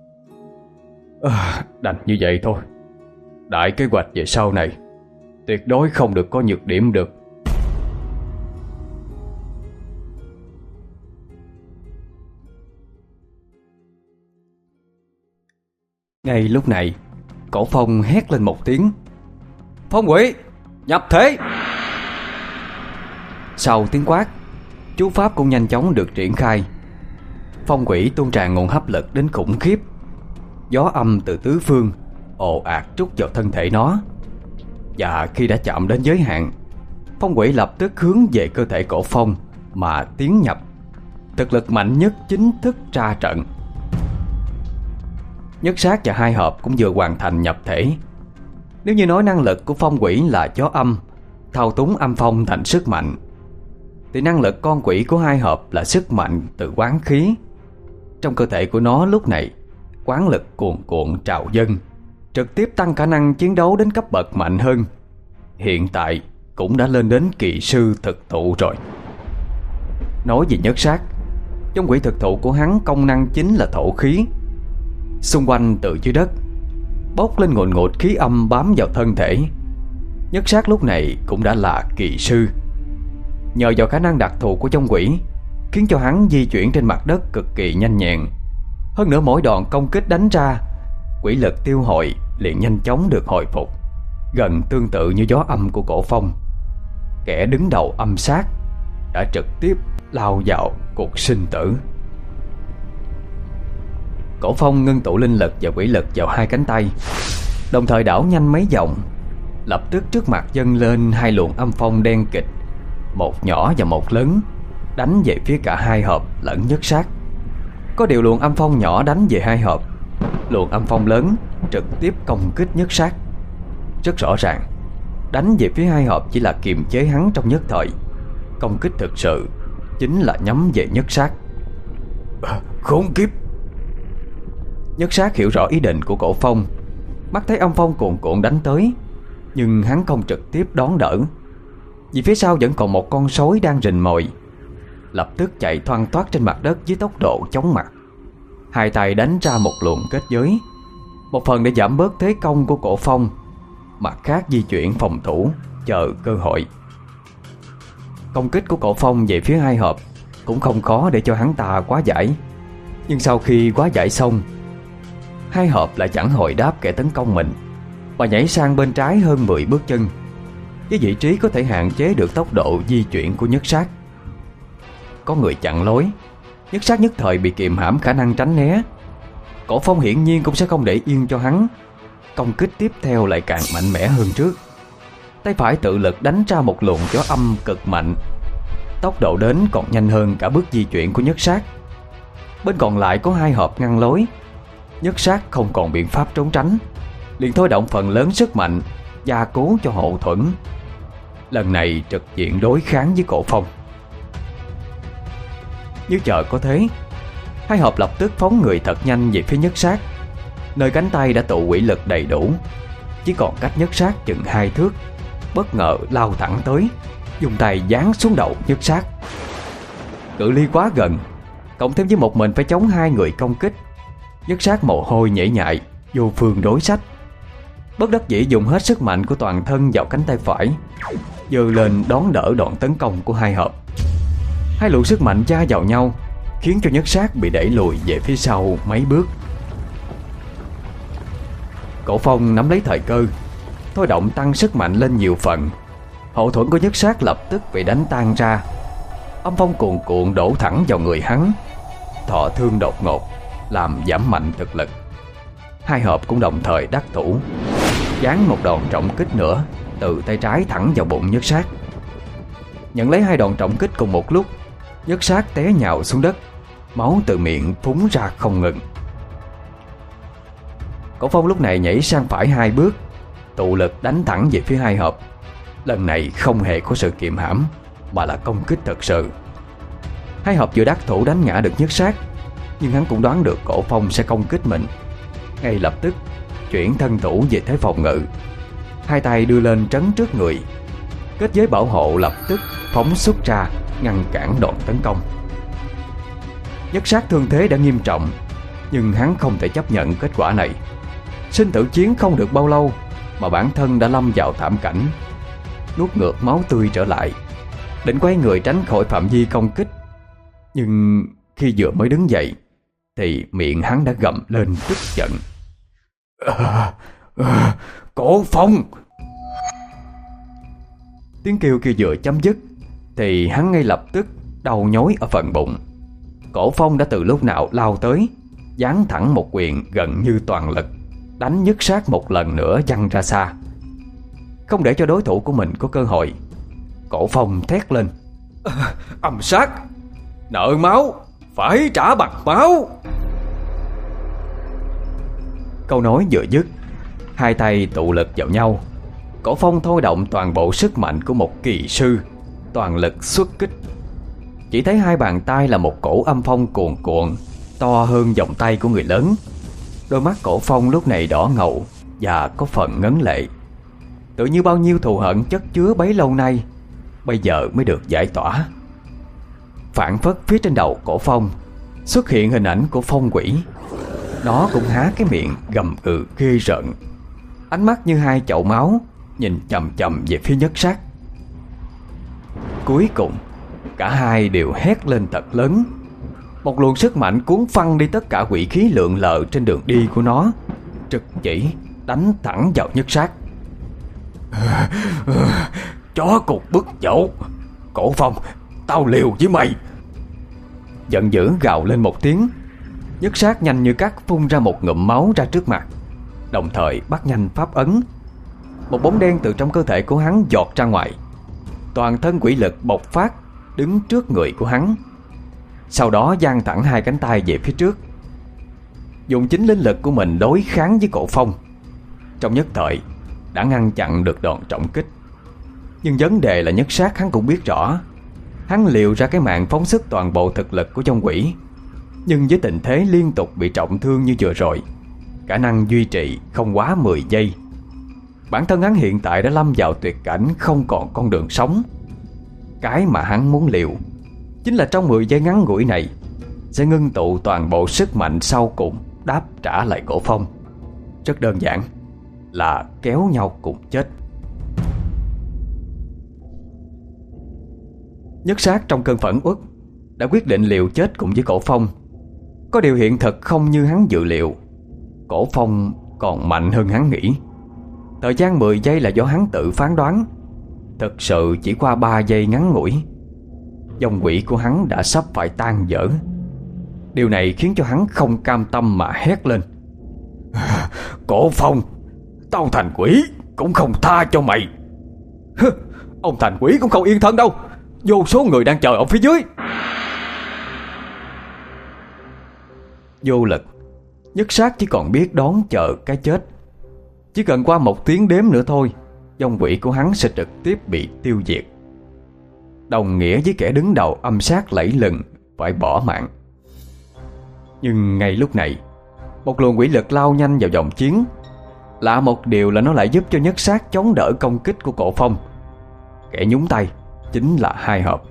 À, đành như vậy thôi. Đại kế hoạch về sau này tuyệt đối không được có nhược điểm được. Ngay lúc này, Cổ Phong hét lên một tiếng. Phong quỷ, nhập thế! Sau tiếng quát, chú pháp cũng nhanh chóng được triển khai. Phong quỷ tuôn tràn nguồn hấp lực đến khủng khiếp. Gió âm từ tứ phương ồ ạt trút vào thân thể nó. Và khi đã chạm đến giới hạn, phong quỷ lập tức hướng về cơ thể Cổ Phong mà tiến nhập. Thực lực mạnh nhất chính thức ra trận. Nhất sát và hai hợp cũng vừa hoàn thành nhập thể. Nếu như nói năng lực của phong quỷ là gió âm, thao túng âm phong thành sức mạnh, thì năng lực con quỷ của hai hợp là sức mạnh từ quán khí. Trong cơ thể của nó lúc này, quán lực cuồn cuộn trào dâng, trực tiếp tăng khả năng chiến đấu đến cấp bậc mạnh hơn. Hiện tại cũng đã lên đến kỳ sư thực thụ rồi. Nói về nhất sát, trong quỷ thực thụ của hắn công năng chính là thổ khí. Xung quanh từ dưới đất bốc lên ngùn ngụt khí âm bám vào thân thể. Nhất sát lúc này cũng đã là kỳ sư. Nhờ vào khả năng đặc thù của trong quỷ, khiến cho hắn di chuyển trên mặt đất cực kỳ nhanh nhẹn. Hơn nữa mỗi đòn công kích đánh ra, quỷ lực tiêu hồi liền nhanh chóng được hồi phục, gần tương tự như gió âm của Cổ Phong. Kẻ đứng đầu âm sát đã trực tiếp lao vào cuộc sinh tử. Cổ Phong ngưng tụ linh lực và quỷ lực vào hai cánh tay, đồng thời đảo nhanh mấy vòng. Lập tức trước mặt dâng lên hai luồng âm phong đen kịch, một nhỏ và một lớn, đánh về phía cả hai hợp lẫn nhất sát. Có điều luồng âm phong nhỏ đánh về hai hợp, luồng âm phong lớn trực tiếp công kích nhất sát. Rất rõ ràng, đánh về phía hai hợp chỉ là kiềm chế hắn trong nhất thời, công kích thực sự chính là nhắm về nhất sát. À, khốn kiếp! Nhất sát hiểu rõ ý định của Cổ Phong, mắt thấy âm phong cuồn cuộn đánh tới, nhưng hắn không trực tiếp đón đỡ, vì phía sau vẫn còn một con sói đang rình mồi. Lập tức chạy thoăn thoắt trên mặt đất với tốc độ chóng mặt, hai tay đánh ra một luồng kết giới, một phần để giảm bớt thế công của Cổ Phong, mặt khác di chuyển phòng thủ chờ cơ hội. Công kích của Cổ Phong về phía hai hợp cũng không khó để cho hắn ta quá giải. Nhưng sau khi quá giải xong, hai hợp lại chẳng hồi đáp kẻ tấn công mình, mà nhảy sang bên trái hơn mười bước chân, với vị trí có thể hạn chế được tốc độ di chuyển của nhất sát. Có người chặn lối, nhất sát nhất thời bị kiềm hãm khả năng tránh né. Cổ Phong hiển nhiên cũng sẽ không để yên cho hắn, công kích tiếp theo lại càng mạnh mẽ hơn trước. Tay phải tự lực đánh ra một luồng gió âm cực mạnh, tốc độ đến còn nhanh hơn cả bước di chuyển của nhất sát. Bên còn lại có hai hợp ngăn lối, nhất sát không còn biện pháp trốn tránh, liền thôi động phần lớn sức mạnh gia cố cho hậu thuẫn. Lần này trực diện đối kháng với Cổ Phong. Như chờ có thế, hai hợp lập tức phóng người thật nhanh về phía nhất sát, nơi cánh tay đã tụ quỷ lực đầy đủ, chỉ còn cách nhất sát chừng hai thước, bất ngờ lao thẳng tới, dùng tay giáng xuống đầu nhất sát. Cự ly quá gần, cộng thêm với một mình phải chống hai người công kích, nhất sát mồ hôi nhễ nhại, vô phương đối sách. Bất đắc dĩ dùng hết sức mạnh của toàn thân vào cánh tay phải, giơ lên đón đỡ đòn tấn công của hai hợp. Hai luồng sức mạnh va vào nhau, khiến cho nhất sát bị đẩy lùi về phía sau mấy bước. Cổ Phong nắm lấy thời cơ, thôi động tăng sức mạnh lên nhiều phần. Hậu thuẫn của nhất sát lập tức bị đánh tan ra, âm phong cuồn cuộn đổ thẳng vào người hắn, thọ thương đột ngột, làm giảm mạnh thực lực. Hai hợp cũng đồng thời đắc thủ, giáng một đòn trọng kích nữa từ tay trái thẳng vào bụng nhất sát. Nhận lấy hai đòn trọng kích cùng một lúc, nhất sát té nhào xuống đất, máu từ miệng phúng ra không ngừng. Cổ Phong lúc này nhảy sang phải hai bước, tụ lực đánh thẳng về phía hai hợp. Lần này không hề có sự kiềm hãm, mà là công kích thật sự. Hai hợp vừa đắc thủ đánh ngã được nhất sát, nhưng hắn cũng đoán được Cổ Phong sẽ công kích mình, ngay lập tức chuyển thân thủ về thế phòng ngự, hai tay đưa lên trấn trước người, kết giới bảo hộ lập tức phóng xuất ra ngăn cản đòn tấn công. Nhất sát thương thế đã nghiêm trọng, nhưng hắn không thể chấp nhận kết quả này. Sinh tử chiến không được bao lâu mà bản thân đã lâm vào thảm cảnh, nuốt ngược máu tươi trở lại, định quay người tránh khỏi phạm vi công kích. Nhưng khi vừa mới đứng dậy thì miệng hắn đã gầm lên tức giận. À, à, Cổ Phong! Tiếng kêu kia vừa chấm dứt thì hắn ngay lập tức đau nhói ở phần bụng. Cổ Phong đã từ lúc nào lao tới, giáng thẳng một quyền gần như toàn lực, đánh nhất sát một lần nữa văng ra xa. Không để cho đối thủ của mình có cơ hội, Cổ Phong thét lên. À, âm sát! Nợ máu phải trả bằng máu! Câu nói vừa dứt, hai tay tụ lực vào nhau, Cổ Phong thôi động toàn bộ sức mạnh của một kỳ sư, toàn lực xuất kích. Chỉ thấy hai bàn tay là một cổ âm phong cuồn cuộn to hơn vòng tay của người lớn. Đôi mắt Cổ Phong lúc này đỏ ngầu và có phần ngấn lệ, tự như bao nhiêu thù hận chất chứa bấy lâu nay bây giờ mới được giải tỏa. Phảng phất phía trên đầu Cổ Phong xuất hiện hình ảnh của phong quỷ. Nó cũng há cái miệng gầm gừ ghê rợn, ánh mắt như hai chậu máu nhìn chằm chằm về phía Nhất Sát. Cuối cùng cả hai đều hét lên thật lớn. Một luồng sức mạnh cuốn phăng đi tất cả quỷ khí lượn lờ trên đường đi của nó, trực chỉ đánh thẳng vào Nhất Sát. Chó cục bức dậu, Cổ Phong, tao liều với mày. Giận dữ gào lên một tiếng, Nhất Sát nhanh như cắt phun ra một ngụm máu ra trước mặt, đồng thời bắt nhanh pháp ấn. Một bóng đen từ trong cơ thể của hắn giọt ra ngoài, toàn thân quỷ lực bộc phát đứng trước người của hắn. Sau đó giang thẳng hai cánh tay về phía trước, dùng chính linh lực của mình đối kháng với Cổ Phong. Trong nhất thời đã ngăn chặn được đòn trọng kích. Nhưng vấn đề là Nhất Sát hắn cũng biết rõ, hắn liều ra cái mạng phóng sức toàn bộ thực lực của trong quỷ, nhưng với tình thế liên tục bị trọng thương như vừa rồi, khả năng duy trì không quá mười giây. Bản thân hắn hiện tại đã lâm vào tuyệt cảnh, không còn con đường sống. Cái mà hắn muốn liều chính là trong mười giây ngắn ngủi này sẽ ngưng tụ toàn bộ sức mạnh sau cùng đáp trả lại Cổ Phong. Rất đơn giản là kéo nhau cùng chết. Nhất Sát trong cơn phẫn uất đã quyết định liều chết cùng với Cổ Phong. Có điều hiện thực không như hắn dự liệu, Cổ Phong còn mạnh hơn hắn nghĩ. Thời gian mười giây là do hắn tự phán đoán, thực sự chỉ qua ba giây ngắn ngủi, dòng quỷ của hắn đã sắp phải tan vỡ. Điều này khiến cho hắn không cam tâm mà hét lên: Cổ Phong, tao thành quỷ cũng không tha cho mày. Ông thành quỷ cũng không yên thân đâu, vô số người đang chờ ở phía dưới. Vô lực, Nhất Sát chỉ còn biết đón chờ cái chết. Chỉ cần qua một tiếng đếm nữa thôi, dòng quỷ của hắn sẽ trực tiếp bị tiêu diệt, đồng nghĩa với kẻ đứng đầu âm sát lẫy lừng phải bỏ mạng. Nhưng ngay lúc này, một luồng quỷ lực lao nhanh vào dòng chiến. Lạ một điều là nó lại giúp cho Nhất Sát chống đỡ công kích của Cổ Phong. Kẻ nhúng tay chính là Hai Hợp.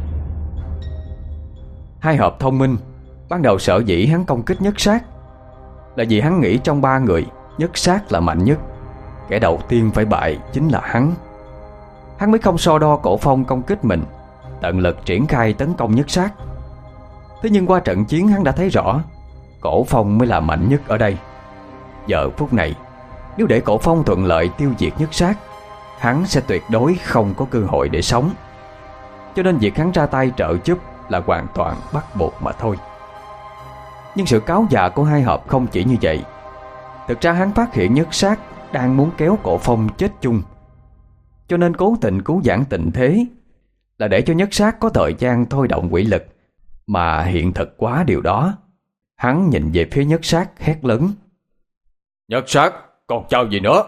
Hai Hợp thông minh. Ban đầu sở dĩ hắn công kích Nhất Sát là vì hắn nghĩ trong ba người, Nhất Sát là mạnh nhất, kẻ đầu tiên phải bại chính là hắn. Hắn mới không so đo Cổ Phong công kích mình, tận lực triển khai tấn công Nhất Sát. Thế nhưng qua trận chiến hắn đã thấy rõ Cổ Phong mới là mạnh nhất ở đây. Giờ phút này, nếu để Cổ Phong thuận lợi tiêu diệt Nhất Sát, hắn sẽ tuyệt đối không có cơ hội để sống. Cho nên việc hắn ra tay trợ giúp là hoàn toàn bắt buộc mà thôi. Nhưng sự cáo già của Hai Hợp không chỉ như vậy. Thực ra hắn phát hiện Nhất Sát đang muốn kéo Cổ Phong chết chung, cho nên cố tình cứu vãn tình thế, là để cho Nhất Sát có thời gian thôi động quỷ lực. Mà hiện thực quá điều đó. Hắn nhìn về phía Nhất Sát hét lớn: Nhất Sát, còn chờ gì nữa?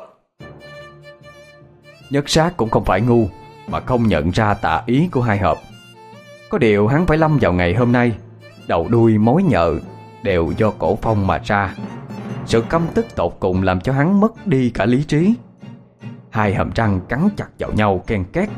Nhất Sát cũng không phải ngu mà không nhận ra tà ý của Hai Hợp. Có điều hắn phải lâm vào ngày hôm nay, đầu đuôi mối nhợ đều do Cổ Phong mà ra. Sự căm tức tột cùng làm cho hắn mất đi cả lý trí. Hai hàm răng cắn chặt vào nhau ken két.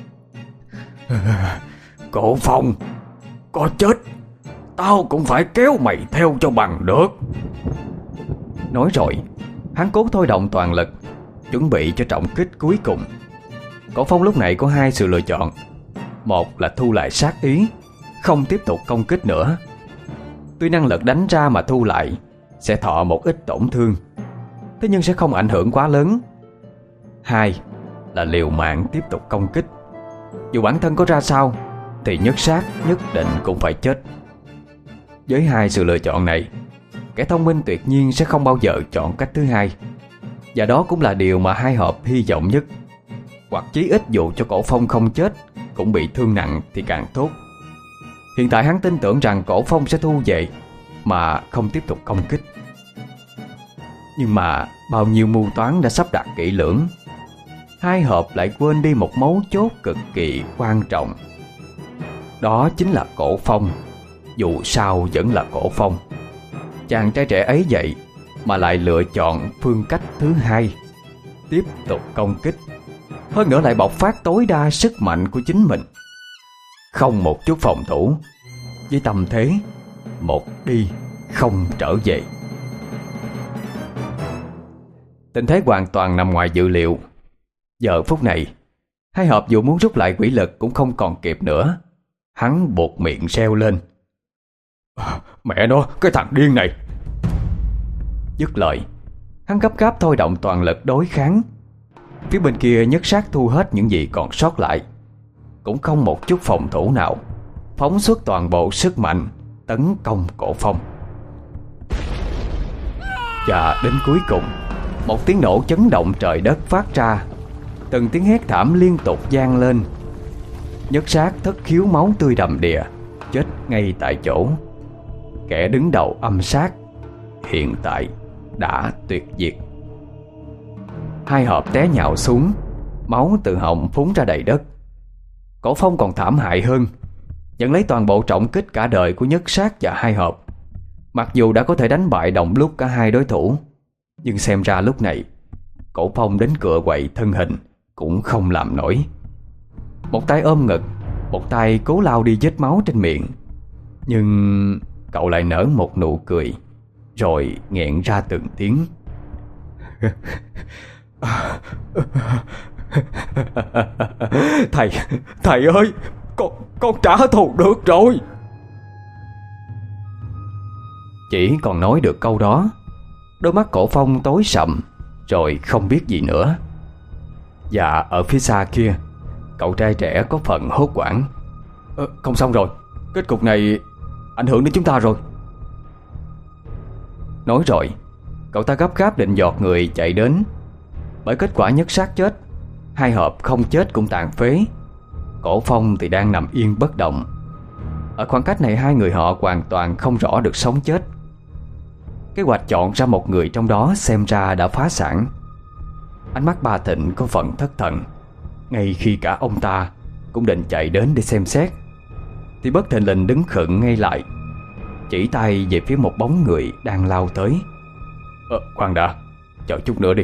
Cổ Phong, có chết tao cũng phải kéo mày theo cho bằng được. Nói rồi, hắn cố thôi động toàn lực, chuẩn bị cho trọng kích cuối cùng. Cổ Phong lúc này có hai sự lựa chọn. Một là thu lại sát ý, không tiếp tục công kích nữa. Tuy năng lực đánh ra mà thu lại sẽ thọ một ít tổn thương, thế nhưng sẽ không ảnh hưởng quá lớn. Hai là liều mạng tiếp tục công kích. Dù bản thân có ra sao thì Nhất Sát nhất định cũng phải chết. Với hai sự lựa chọn này, kẻ thông minh tuyệt nhiên sẽ không bao giờ chọn cách thứ hai. Và đó cũng là điều mà Hai Hợp hy vọng nhất. Hoặc chí ít dù cho Cổ Phong không chết, cũng bị thương nặng thì càng tốt. Hiện tại hắn tin tưởng rằng Cổ Phong sẽ thu về mà không tiếp tục công kích. Nhưng mà bao nhiêu mưu toán đã sắp đặt kỹ lưỡng, Hai Hợp lại quên đi một mấu chốt cực kỳ quan trọng. Đó chính là Cổ Phong. Dù sao vẫn là Cổ Phong. chàng trai trẻ ấy vậy mà lại lựa chọn phương cách thứ hai, tiếp tục công kích, hơn nữa lại bộc phát tối đa sức mạnh của chính mình, không một chút phòng thủ, với tâm thế một đi không trở về. Tình thế hoàn toàn nằm ngoài dự liệu. Giờ phút này, Hai Hợp dù muốn rút lại quỷ lực cũng không còn kịp nữa. Hắn buột miệng reo lên: à, mẹ nó, cái thằng điên này! Dứt lời, hắn gấp gáp thôi động toàn lực đối kháng. Phía bên kia nhất sát thu hết những gì còn sót lại, cũng không một chút phòng thủ nào, phóng xuất toàn bộ sức mạnh tấn công Cổ Phong. Và đến cuối cùng, một tiếng nổ chấn động trời đất phát ra, từng tiếng hét thảm liên tục vang lên. Nhất sát thất khiếu máu tươi đầm đìa, chết ngay tại chỗ. Kẻ đứng đầu âm sát hiện tại đã tuyệt diệt. Hai Hợp té nhào xuống, máu từ họng phún ra đầy đất. Cổ Phong còn thảm hại hơn, nhận lấy toàn bộ trọng kích cả đời của Nhất sát và Hai Hợp. Mặc dù đã có thể đánh bại đồng lúc cả hai đối thủ, nhưng xem ra lúc này Cổ Phong đến cựa quậy thân hình cũng không làm nổi. Một tay ôm ngực, một tay cố lau đi vết máu trên miệng. Nhưng cậu lại nở một nụ cười, rồi nghẹn ra từng tiếng: Thầy, thầy ơi, con, con trả thù được rồi. Chỉ còn nói được câu đó, đôi mắt Cổ Phong tối sầm, rồi không biết gì nữa. Và ở phía xa kia, cậu trai trẻ có phần hốt hoảng: ờ, Không xong rồi, kết cục này ảnh hưởng đến chúng ta rồi. Nói rồi, cậu ta gấp gáp định giọt người chạy đến. Bởi kết quả Nhất sát chết, Hai Hợp không chết cũng tàn phế. Cổ Phong thì đang nằm yên bất động. Ở khoảng cách này hai người họ hoàn toàn không rõ được sống chết. Kế hoạch chọn ra một người trong đó xem ra đã phá sản. Ánh mắt Ba Thịnh có phần thất thần. Ngay khi cả ông ta cũng định chạy đến để xem xét, thì bất thình lình đứng khựng ngay lại, chỉ tay về phía một bóng người đang lao tới. Ờ, khoan đã, chờ chút nữa đi.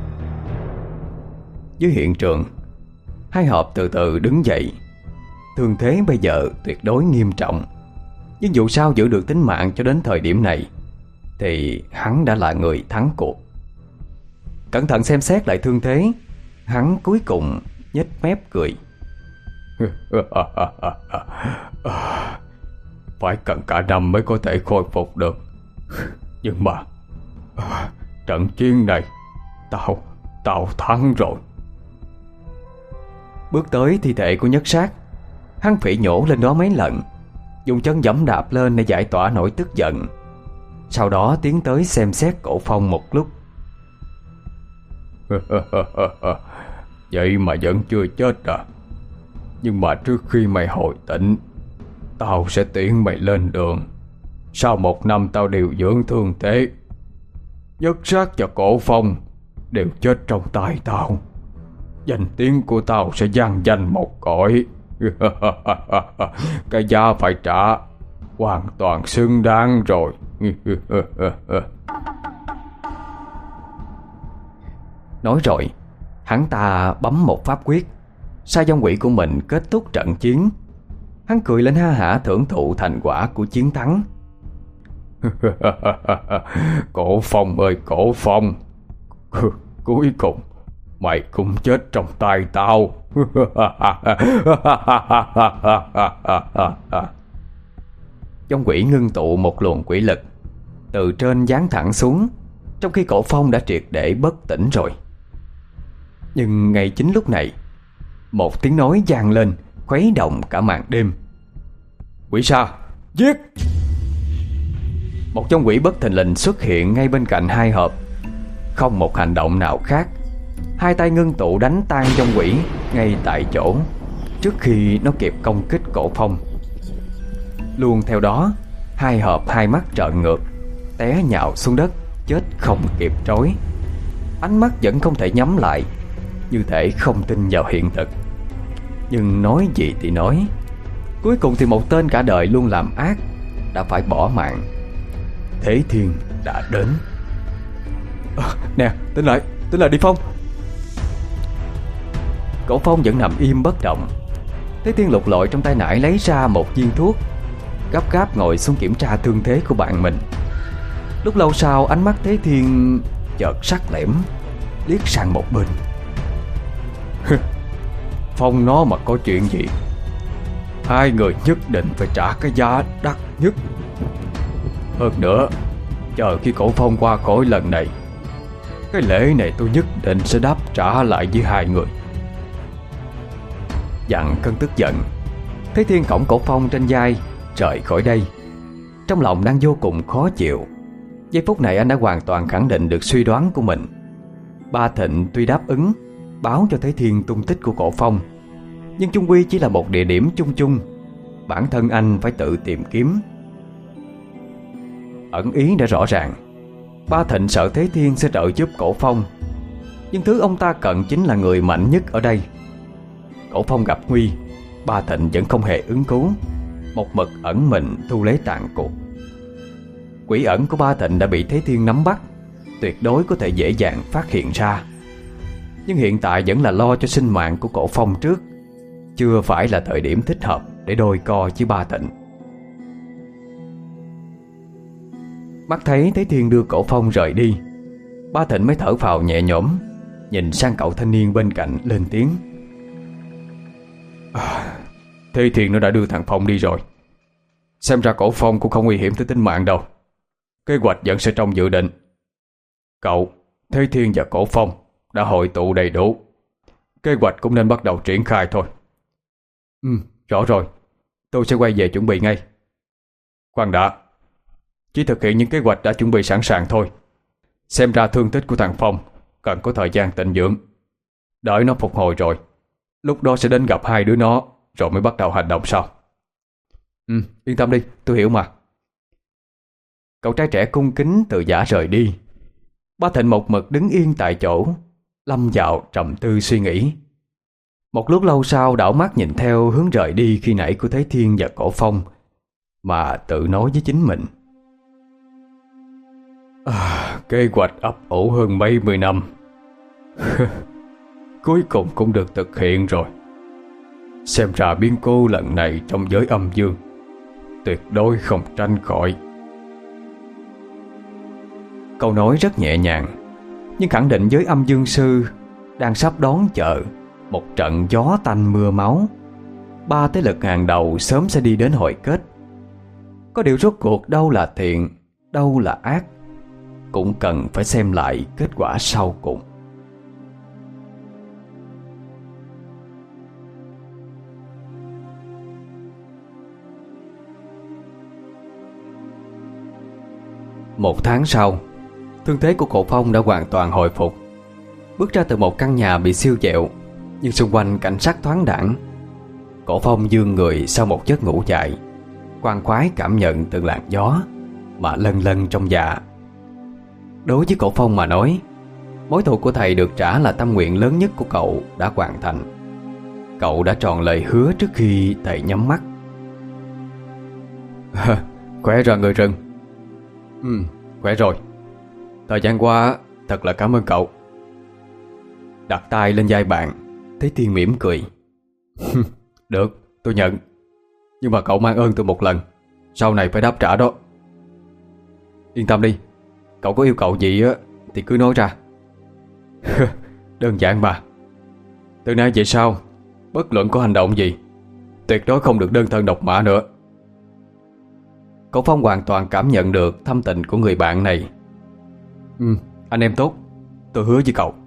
Dưới hiện trường, Hai Hợp từ từ đứng dậy. Thương thế bây giờ tuyệt đối nghiêm trọng, nhưng dù sao giữ được tính mạng cho đến thời điểm này thì hắn đã là người thắng cuộc. Cẩn thận xem xét lại thương thế, hắn cuối cùng nhếch mép cười. Phải cần cả năm mới có thể khôi phục được. Nhưng mà trận chiến này Tao Tao thắng rồi. Bước tới thi thể của Nhất sát, hắn phỉ nhổ lên đó mấy lần, dùng chân giẫm đạp lên để giải tỏa nỗi tức giận. Sau đó tiến tới xem xét Cổ Phong một lúc. Vậy mà vẫn chưa chết à? Nhưng mà trước khi mày hồi tỉnh, tao sẽ tiễn mày lên đường. Sau một năm tao điều dưỡng thương thế, Nhất sát và Cổ Phong đều chết trong tay tao. Danh tiếng của tao sẽ vang danh một cõi. Cái giá phải trả hoàn toàn xứng đáng rồi. Nói rồi, hắn ta bấm một pháp quyết, sa vong quỷ của mình kết thúc trận chiến. Hắn cười lên ha hả thưởng thụ thành quả của chiến thắng. Cổ Phong ơi Cổ Phong, cuối cùng mày cũng chết trong tay tao. Vong quỷ ngưng tụ một luồng quỷ lực từ trên giáng thẳng xuống, trong khi Cổ Phong đã triệt để bất tỉnh rồi. Nhưng ngay chính lúc này, một tiếng nói vang lên khuấy động cả màn đêm: Quỷ sa, giết! Một vong quỷ bất thình lình xuất hiện ngay bên cạnh Hai Hợp. Không một hành động nào khác, hai tay ngưng tụ đánh tan vong quỷ ngay tại chỗ, trước khi nó kịp công kích Cổ Phong. Luôn theo đó, Hai Hợp hai mắt trợn ngược, té nhào xuống đất, chết không kịp trối. Ánh mắt vẫn không thể nhắm lại, như thể không tin vào hiện thực. Nhưng nói gì thì nói, cuối cùng thì một tên cả đời luôn làm ác đã phải bỏ mạng. Thế Thiên đã đến. À, nè, tỉnh lại, tỉnh lại đi Phong. Cổ Phong vẫn nằm im bất động. Thế Thiên lục lọi trong tay nải lấy ra một viên thuốc, gấp gáp ngồi xuống kiểm tra thương thế của bạn mình. Lúc lâu sau, ánh mắt Thế Thiên chợt sắc lẻm, liếc sang một bên. Phong nó mà có chuyện gì, hai người nhất định phải trả cái giá đắt nhất. Hơn nữa, chờ khi cổ Phong qua cõi lần này, cái lễ này tôi nhất định sẽ đáp trả lại với hai người. Dặn cơn tức giận, Thế Thiên cõng cổ Phong trên vai rời khỏi đây. Trong lòng đang vô cùng khó chịu. Giây phút này anh đã hoàn toàn khẳng định được suy đoán của mình. Ba Thịnh tuy đáp ứng báo cho Thế Thiên tung tích của cổ Phong, nhưng chung quy chỉ là một địa điểm chung chung. Bản thân anh phải tự tìm kiếm. Ẩn ý đã rõ ràng. Ba Thịnh sợ Thế Thiên sẽ trợ giúp cổ Phong, nhưng thứ ông ta cần chính là người mạnh nhất ở đây. Cổ Phong gặp nguy, Ba Thịnh vẫn không hề ứng cứu, một mực ẩn mình thu lấy tàn cuộc. Quỷ ẩn của Ba Thịnh đã bị Thế Thiên nắm bắt, tuyệt đối có thể dễ dàng phát hiện ra. Nhưng hiện tại vẫn là lo cho sinh mạng của cổ Phong trước, chưa phải là thời điểm thích hợp để đôi co với Ba Thịnh. Mắt thấy Thế Thiên đưa cổ Phong rời đi, Ba Thịnh mới thở phào nhẹ nhõm, nhìn sang cậu thanh niên bên cạnh lên tiếng. À, Thế Thiên nó đã đưa thằng Phong đi rồi. Xem ra cổ Phong cũng không nguy hiểm tới tính mạng đâu. Kế hoạch vẫn sẽ trong dự định. Cậu, Thế Thiên và cổ Phong đã hội tụ đầy đủ, kế hoạch cũng nên bắt đầu triển khai thôi. Ừ, rõ rồi. Tôi sẽ quay về chuẩn bị ngay. Khoan đã, chỉ thực hiện những kế hoạch đã chuẩn bị sẵn sàng thôi. Xem ra thương tích của thằng Phong cần có thời gian tịnh dưỡng. Đợi nó phục hồi rồi, lúc đó sẽ đến gặp hai đứa nó, rồi mới bắt đầu hành động sau. Ừ, yên tâm đi, tôi hiểu mà. Cậu trai trẻ cung kính từ giả rời đi. Ba Thịnh một mực đứng yên tại chỗ, lâm vào trầm tư suy nghĩ. Một lúc lâu sau, đảo mắt nhìn theo hướng rời đi khi nãy của Thế Thiên và cổ Phong, mà tự nói với chính mình. À, kế hoạch ấp ủ hơn mấy mươi năm cuối cùng cũng được thực hiện rồi. Xem ra biến cố lần này trong giới âm dương tuyệt đối không tránh khỏi. Câu nói rất nhẹ nhàng, nhưng khẳng định giới âm dương sư đang sắp đón chờ một trận gió tanh mưa máu. Ba thế lực hàng đầu sớm sẽ đi đến hồi kết. Có điều rốt cuộc đâu là thiện, đâu là ác, cũng cần phải xem lại kết quả sau cùng. Một tháng sau, thương thế của cổ Phong đã hoàn toàn hồi phục. Bước ra từ một căn nhà bị siêu vẹo, nhưng xung quanh cảnh sắc thoáng đãng. Cổ Phong dương người sau một giấc ngủ dài, khoan khoái cảm nhận từng làn gió mà lân lân trong dạ. Đối với cổ Phong mà nói, mối thù của thầy được trả là tâm nguyện lớn nhất của cậu đã hoàn thành. Cậu đã tròn lời hứa trước khi thầy nhắm mắt. Khỏe rồi người rừng. Ừ, khỏe rồi. Thời gian qua thật là cảm ơn cậu. Đặt tay lên vai bạn, Thế Thiên mỉm cười. Được, tôi nhận. Nhưng mà cậu mang ơn tôi một lần, sau này phải đáp trả đó. Yên tâm đi, cậu có yêu cầu gì á thì cứ nói ra. Đơn giản mà. Từ nay về sau, bất luận có hành động gì, tuyệt đối không được đơn thân độc mã nữa. Cổ Phong hoàn toàn cảm nhận được thâm tình của người bạn này. Ừ, anh em tốt, tôi hứa với cậu.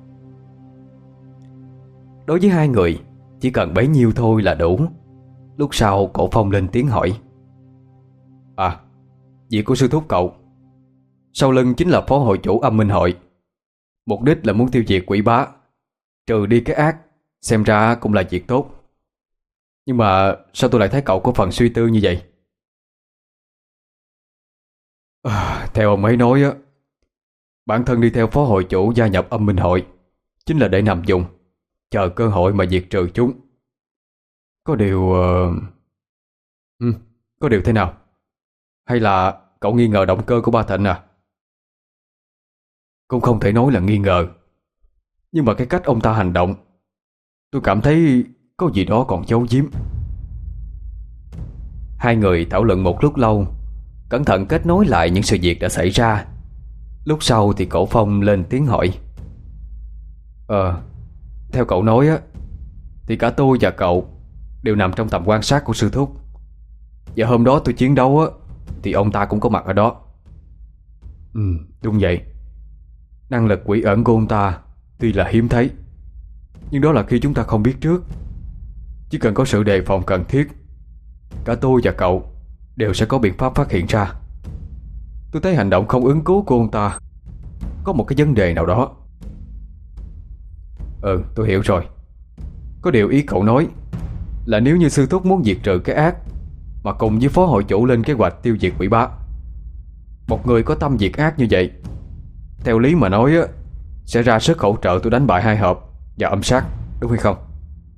Đối với hai người, chỉ cần bấy nhiêu thôi là đủ. Lúc sau cổ Phong lên tiếng hỏi. À, việc của sư thúc cậu, sau lưng chính là phó hội chủ Âm Minh Hội. Mục đích là muốn tiêu diệt quỷ bá, trừ đi cái ác, xem ra cũng là việc tốt. Nhưng mà sao tôi lại thấy cậu có phần suy tư như vậy? À, theo ông ấy nói á, bản thân đi theo phó hội chủ gia nhập Âm Minh Hội chính là để nằm dùng, chờ cơ hội mà diệt trừ chúng. Có điều... Uh... Ừ, có điều thế nào? Hay là Cậu nghi ngờ động cơ của ba Thịnh à? Cũng không thể nói là nghi ngờ, nhưng mà cái cách ông ta hành động, tôi cảm thấy có gì đó còn giấu giếm. Hai người thảo luận một lúc lâu, cẩn thận kết nối lại những sự việc đã xảy ra. Lúc sau thì Cổ Phong lên tiếng hỏi: Ờ, theo cậu nói á, thì cả tôi và cậu đều nằm trong tầm quan sát của sư thúc. Và hôm đó tôi chiến đấu á, thì ông ta cũng có mặt ở đó. Ừ, đúng vậy. Năng lực quỷ ẩn của ông ta tuy là hiếm thấy, nhưng đó là khi chúng ta không biết trước. Chỉ cần có sự đề phòng cần thiết, cả tôi và cậu đều sẽ có biện pháp phát hiện ra. Tôi thấy hành động không ứng cứu của ông ta có một cái vấn đề nào đó. Ừ, tôi hiểu rồi. Có điều ý cậu nói là nếu như sư thúc muốn diệt trừ cái ác mà cùng với phó hội chủ lên kế hoạch tiêu diệt quỷ bá, một người có tâm diệt ác như vậy, theo lý mà nói á, sẽ ra sức hỗ trợ tôi đánh bại hai hợp và âm sát, đúng hay không?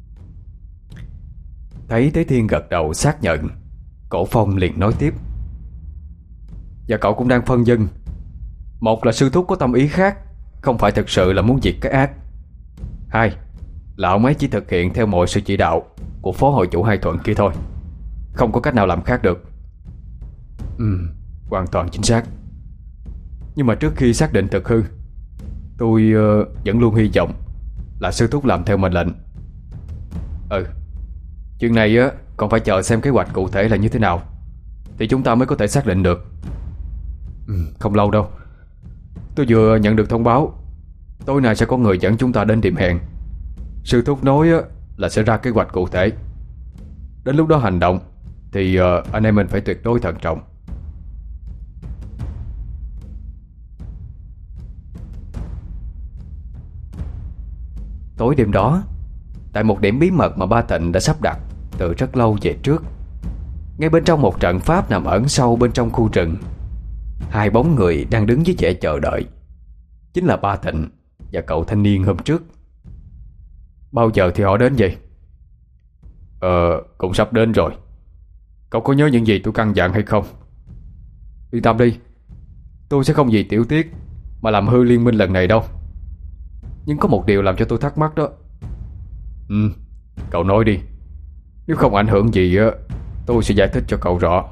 Thấy Tế Thiên gật đầu xác nhận, Cổ Phong liền nói tiếp: Và cậu cũng đang phân vân, một là sư thúc có tâm ý khác, không phải thực sự là muốn diệt cái ác. Hai là ông ấy chỉ thực hiện theo mọi sự chỉ đạo của phó hội chủ Hai Thuận kia thôi, không có cách nào làm khác được. Ừ, hoàn toàn chính xác. Nhưng mà trước khi xác định thực hư, tôi uh, vẫn luôn hy vọng là sư thúc làm theo mệnh lệnh. Ừ, chuyện này á còn phải chờ xem kế hoạch cụ thể là như thế nào thì chúng ta mới có thể xác định được. Ừ, không lâu đâu. Tôi vừa nhận được thông báo tối nay sẽ có người dẫn chúng ta đến điểm hẹn. Sư thúc nói á, là sẽ ra kế hoạch cụ thể. Đến lúc đó hành động thì uh, anh em mình phải tuyệt đối thận trọng. Tối đêm đó, tại một điểm bí mật mà ba Thịnh đã sắp đặt từ rất lâu về trước, ngay bên trong một trận pháp nằm ẩn sâu bên trong khu rừng, hai bóng người đang đứng với vẻ chờ đợi. Chính là ba Thịnh và cậu thanh niên hôm trước. Bao giờ thì họ đến vậy? Ờ, cũng sắp đến rồi. Cậu có nhớ những gì tôi căn dặn hay không? Yên tâm đi, tôi sẽ không vì tiểu tiết mà làm hư liên minh lần này đâu. Nhưng có một điều làm cho tôi thắc mắc đó. Ừ, cậu nói đi. Nếu không ảnh hưởng gì á, tôi sẽ giải thích cho cậu rõ.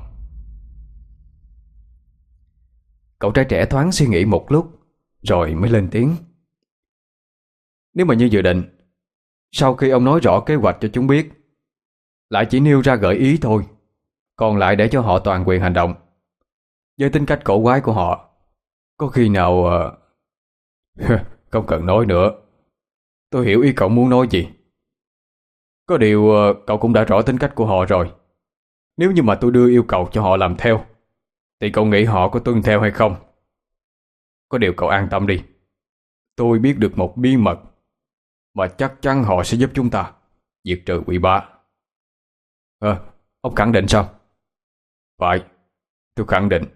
Cậu trai trẻ thoáng suy nghĩ một lúc rồi mới lên tiếng: Nếu mà như dự định, sau khi ông nói rõ kế hoạch cho chúng biết, lại chỉ nêu ra gợi ý thôi, còn lại để cho họ toàn quyền hành động. Với tính cách cổ quái của họ, có khi nào uh... Không cần nói nữa. Tôi hiểu ý cậu muốn nói gì. Có điều uh, cậu cũng đã rõ tính cách của họ rồi. Nếu như mà tôi đưa yêu cầu cho họ làm theo, thì cậu nghĩ họ có tuân theo hay không? Có điều cậu an tâm đi, tôi biết được một bí mật mà chắc chắn họ sẽ giúp chúng ta diệt trừ quỷ bá. Ờ, à, ông khẳng định sao? Phải, tôi khẳng định.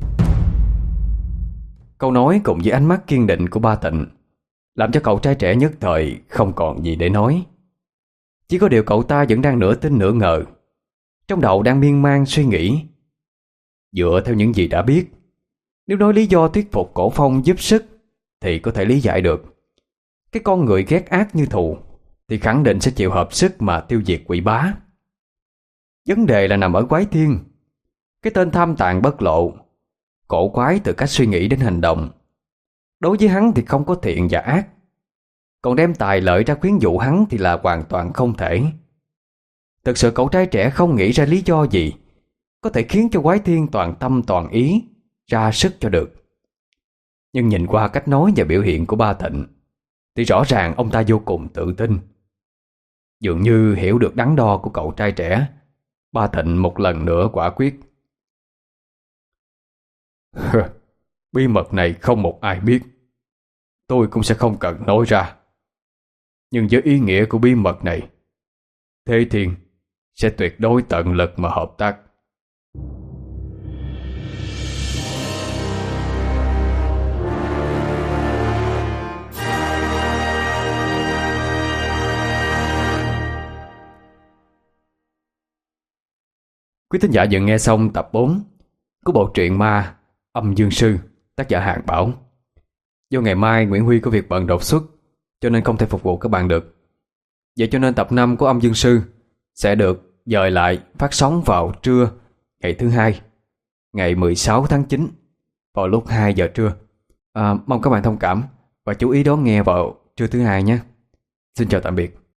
Câu nói cùng với ánh mắt kiên định của ba Thịnh làm cho cậu trai trẻ nhất thời không còn gì để nói. Chỉ có điều cậu ta vẫn đang nửa tin nửa ngờ, trong đầu đang miên man suy nghĩ. Dựa theo những gì đã biết, nếu nói lý do thuyết phục Cổ Phong giúp sức thì có thể lý giải được. Cái con người ghét ác như thù thì khẳng định sẽ chịu hợp sức mà tiêu diệt quỷ bá. Vấn đề là nằm ở Quái Thiên, cái tên tham tàn bất lộ, cổ quái từ cách suy nghĩ đến hành động. Đối với hắn thì không có thiện và ác, còn đem tài lợi ra khuyến dụ hắn thì là hoàn toàn không thể. Thực sự cậu trai trẻ không nghĩ ra lý do gì có thể khiến cho Quái Thiên toàn tâm toàn ý ra sức cho được. Nhưng nhìn qua cách nói và biểu hiện của ba Thịnh thì rõ ràng ông ta vô cùng tự tin. Dường như hiểu được đắn đo của cậu trai trẻ, ba Thịnh một lần nữa quả quyết: Bí mật này không một ai biết, tôi cũng sẽ không cần nói ra. Nhưng với ý nghĩa của bí mật này, Thế Thiên sẽ tuyệt đối tận lực mà hợp tác. Quý thính giả vừa nghe xong tập bốn của bộ truyện ma Âm Dương Sư, tác giả Hạng Bảo. Do ngày mai Nguyễn Huy có việc bận đột xuất cho nên không thể phục vụ các bạn được. Vậy cho nên tập năm của Âm Dương Sư sẽ được dời lại phát sóng vào trưa ngày thứ hai, ngày mười sáu tháng chín, vào lúc hai giờ trưa. à, Mong các bạn thông cảm và chú ý đón nghe vào trưa thứ hai nhé. Xin chào tạm biệt.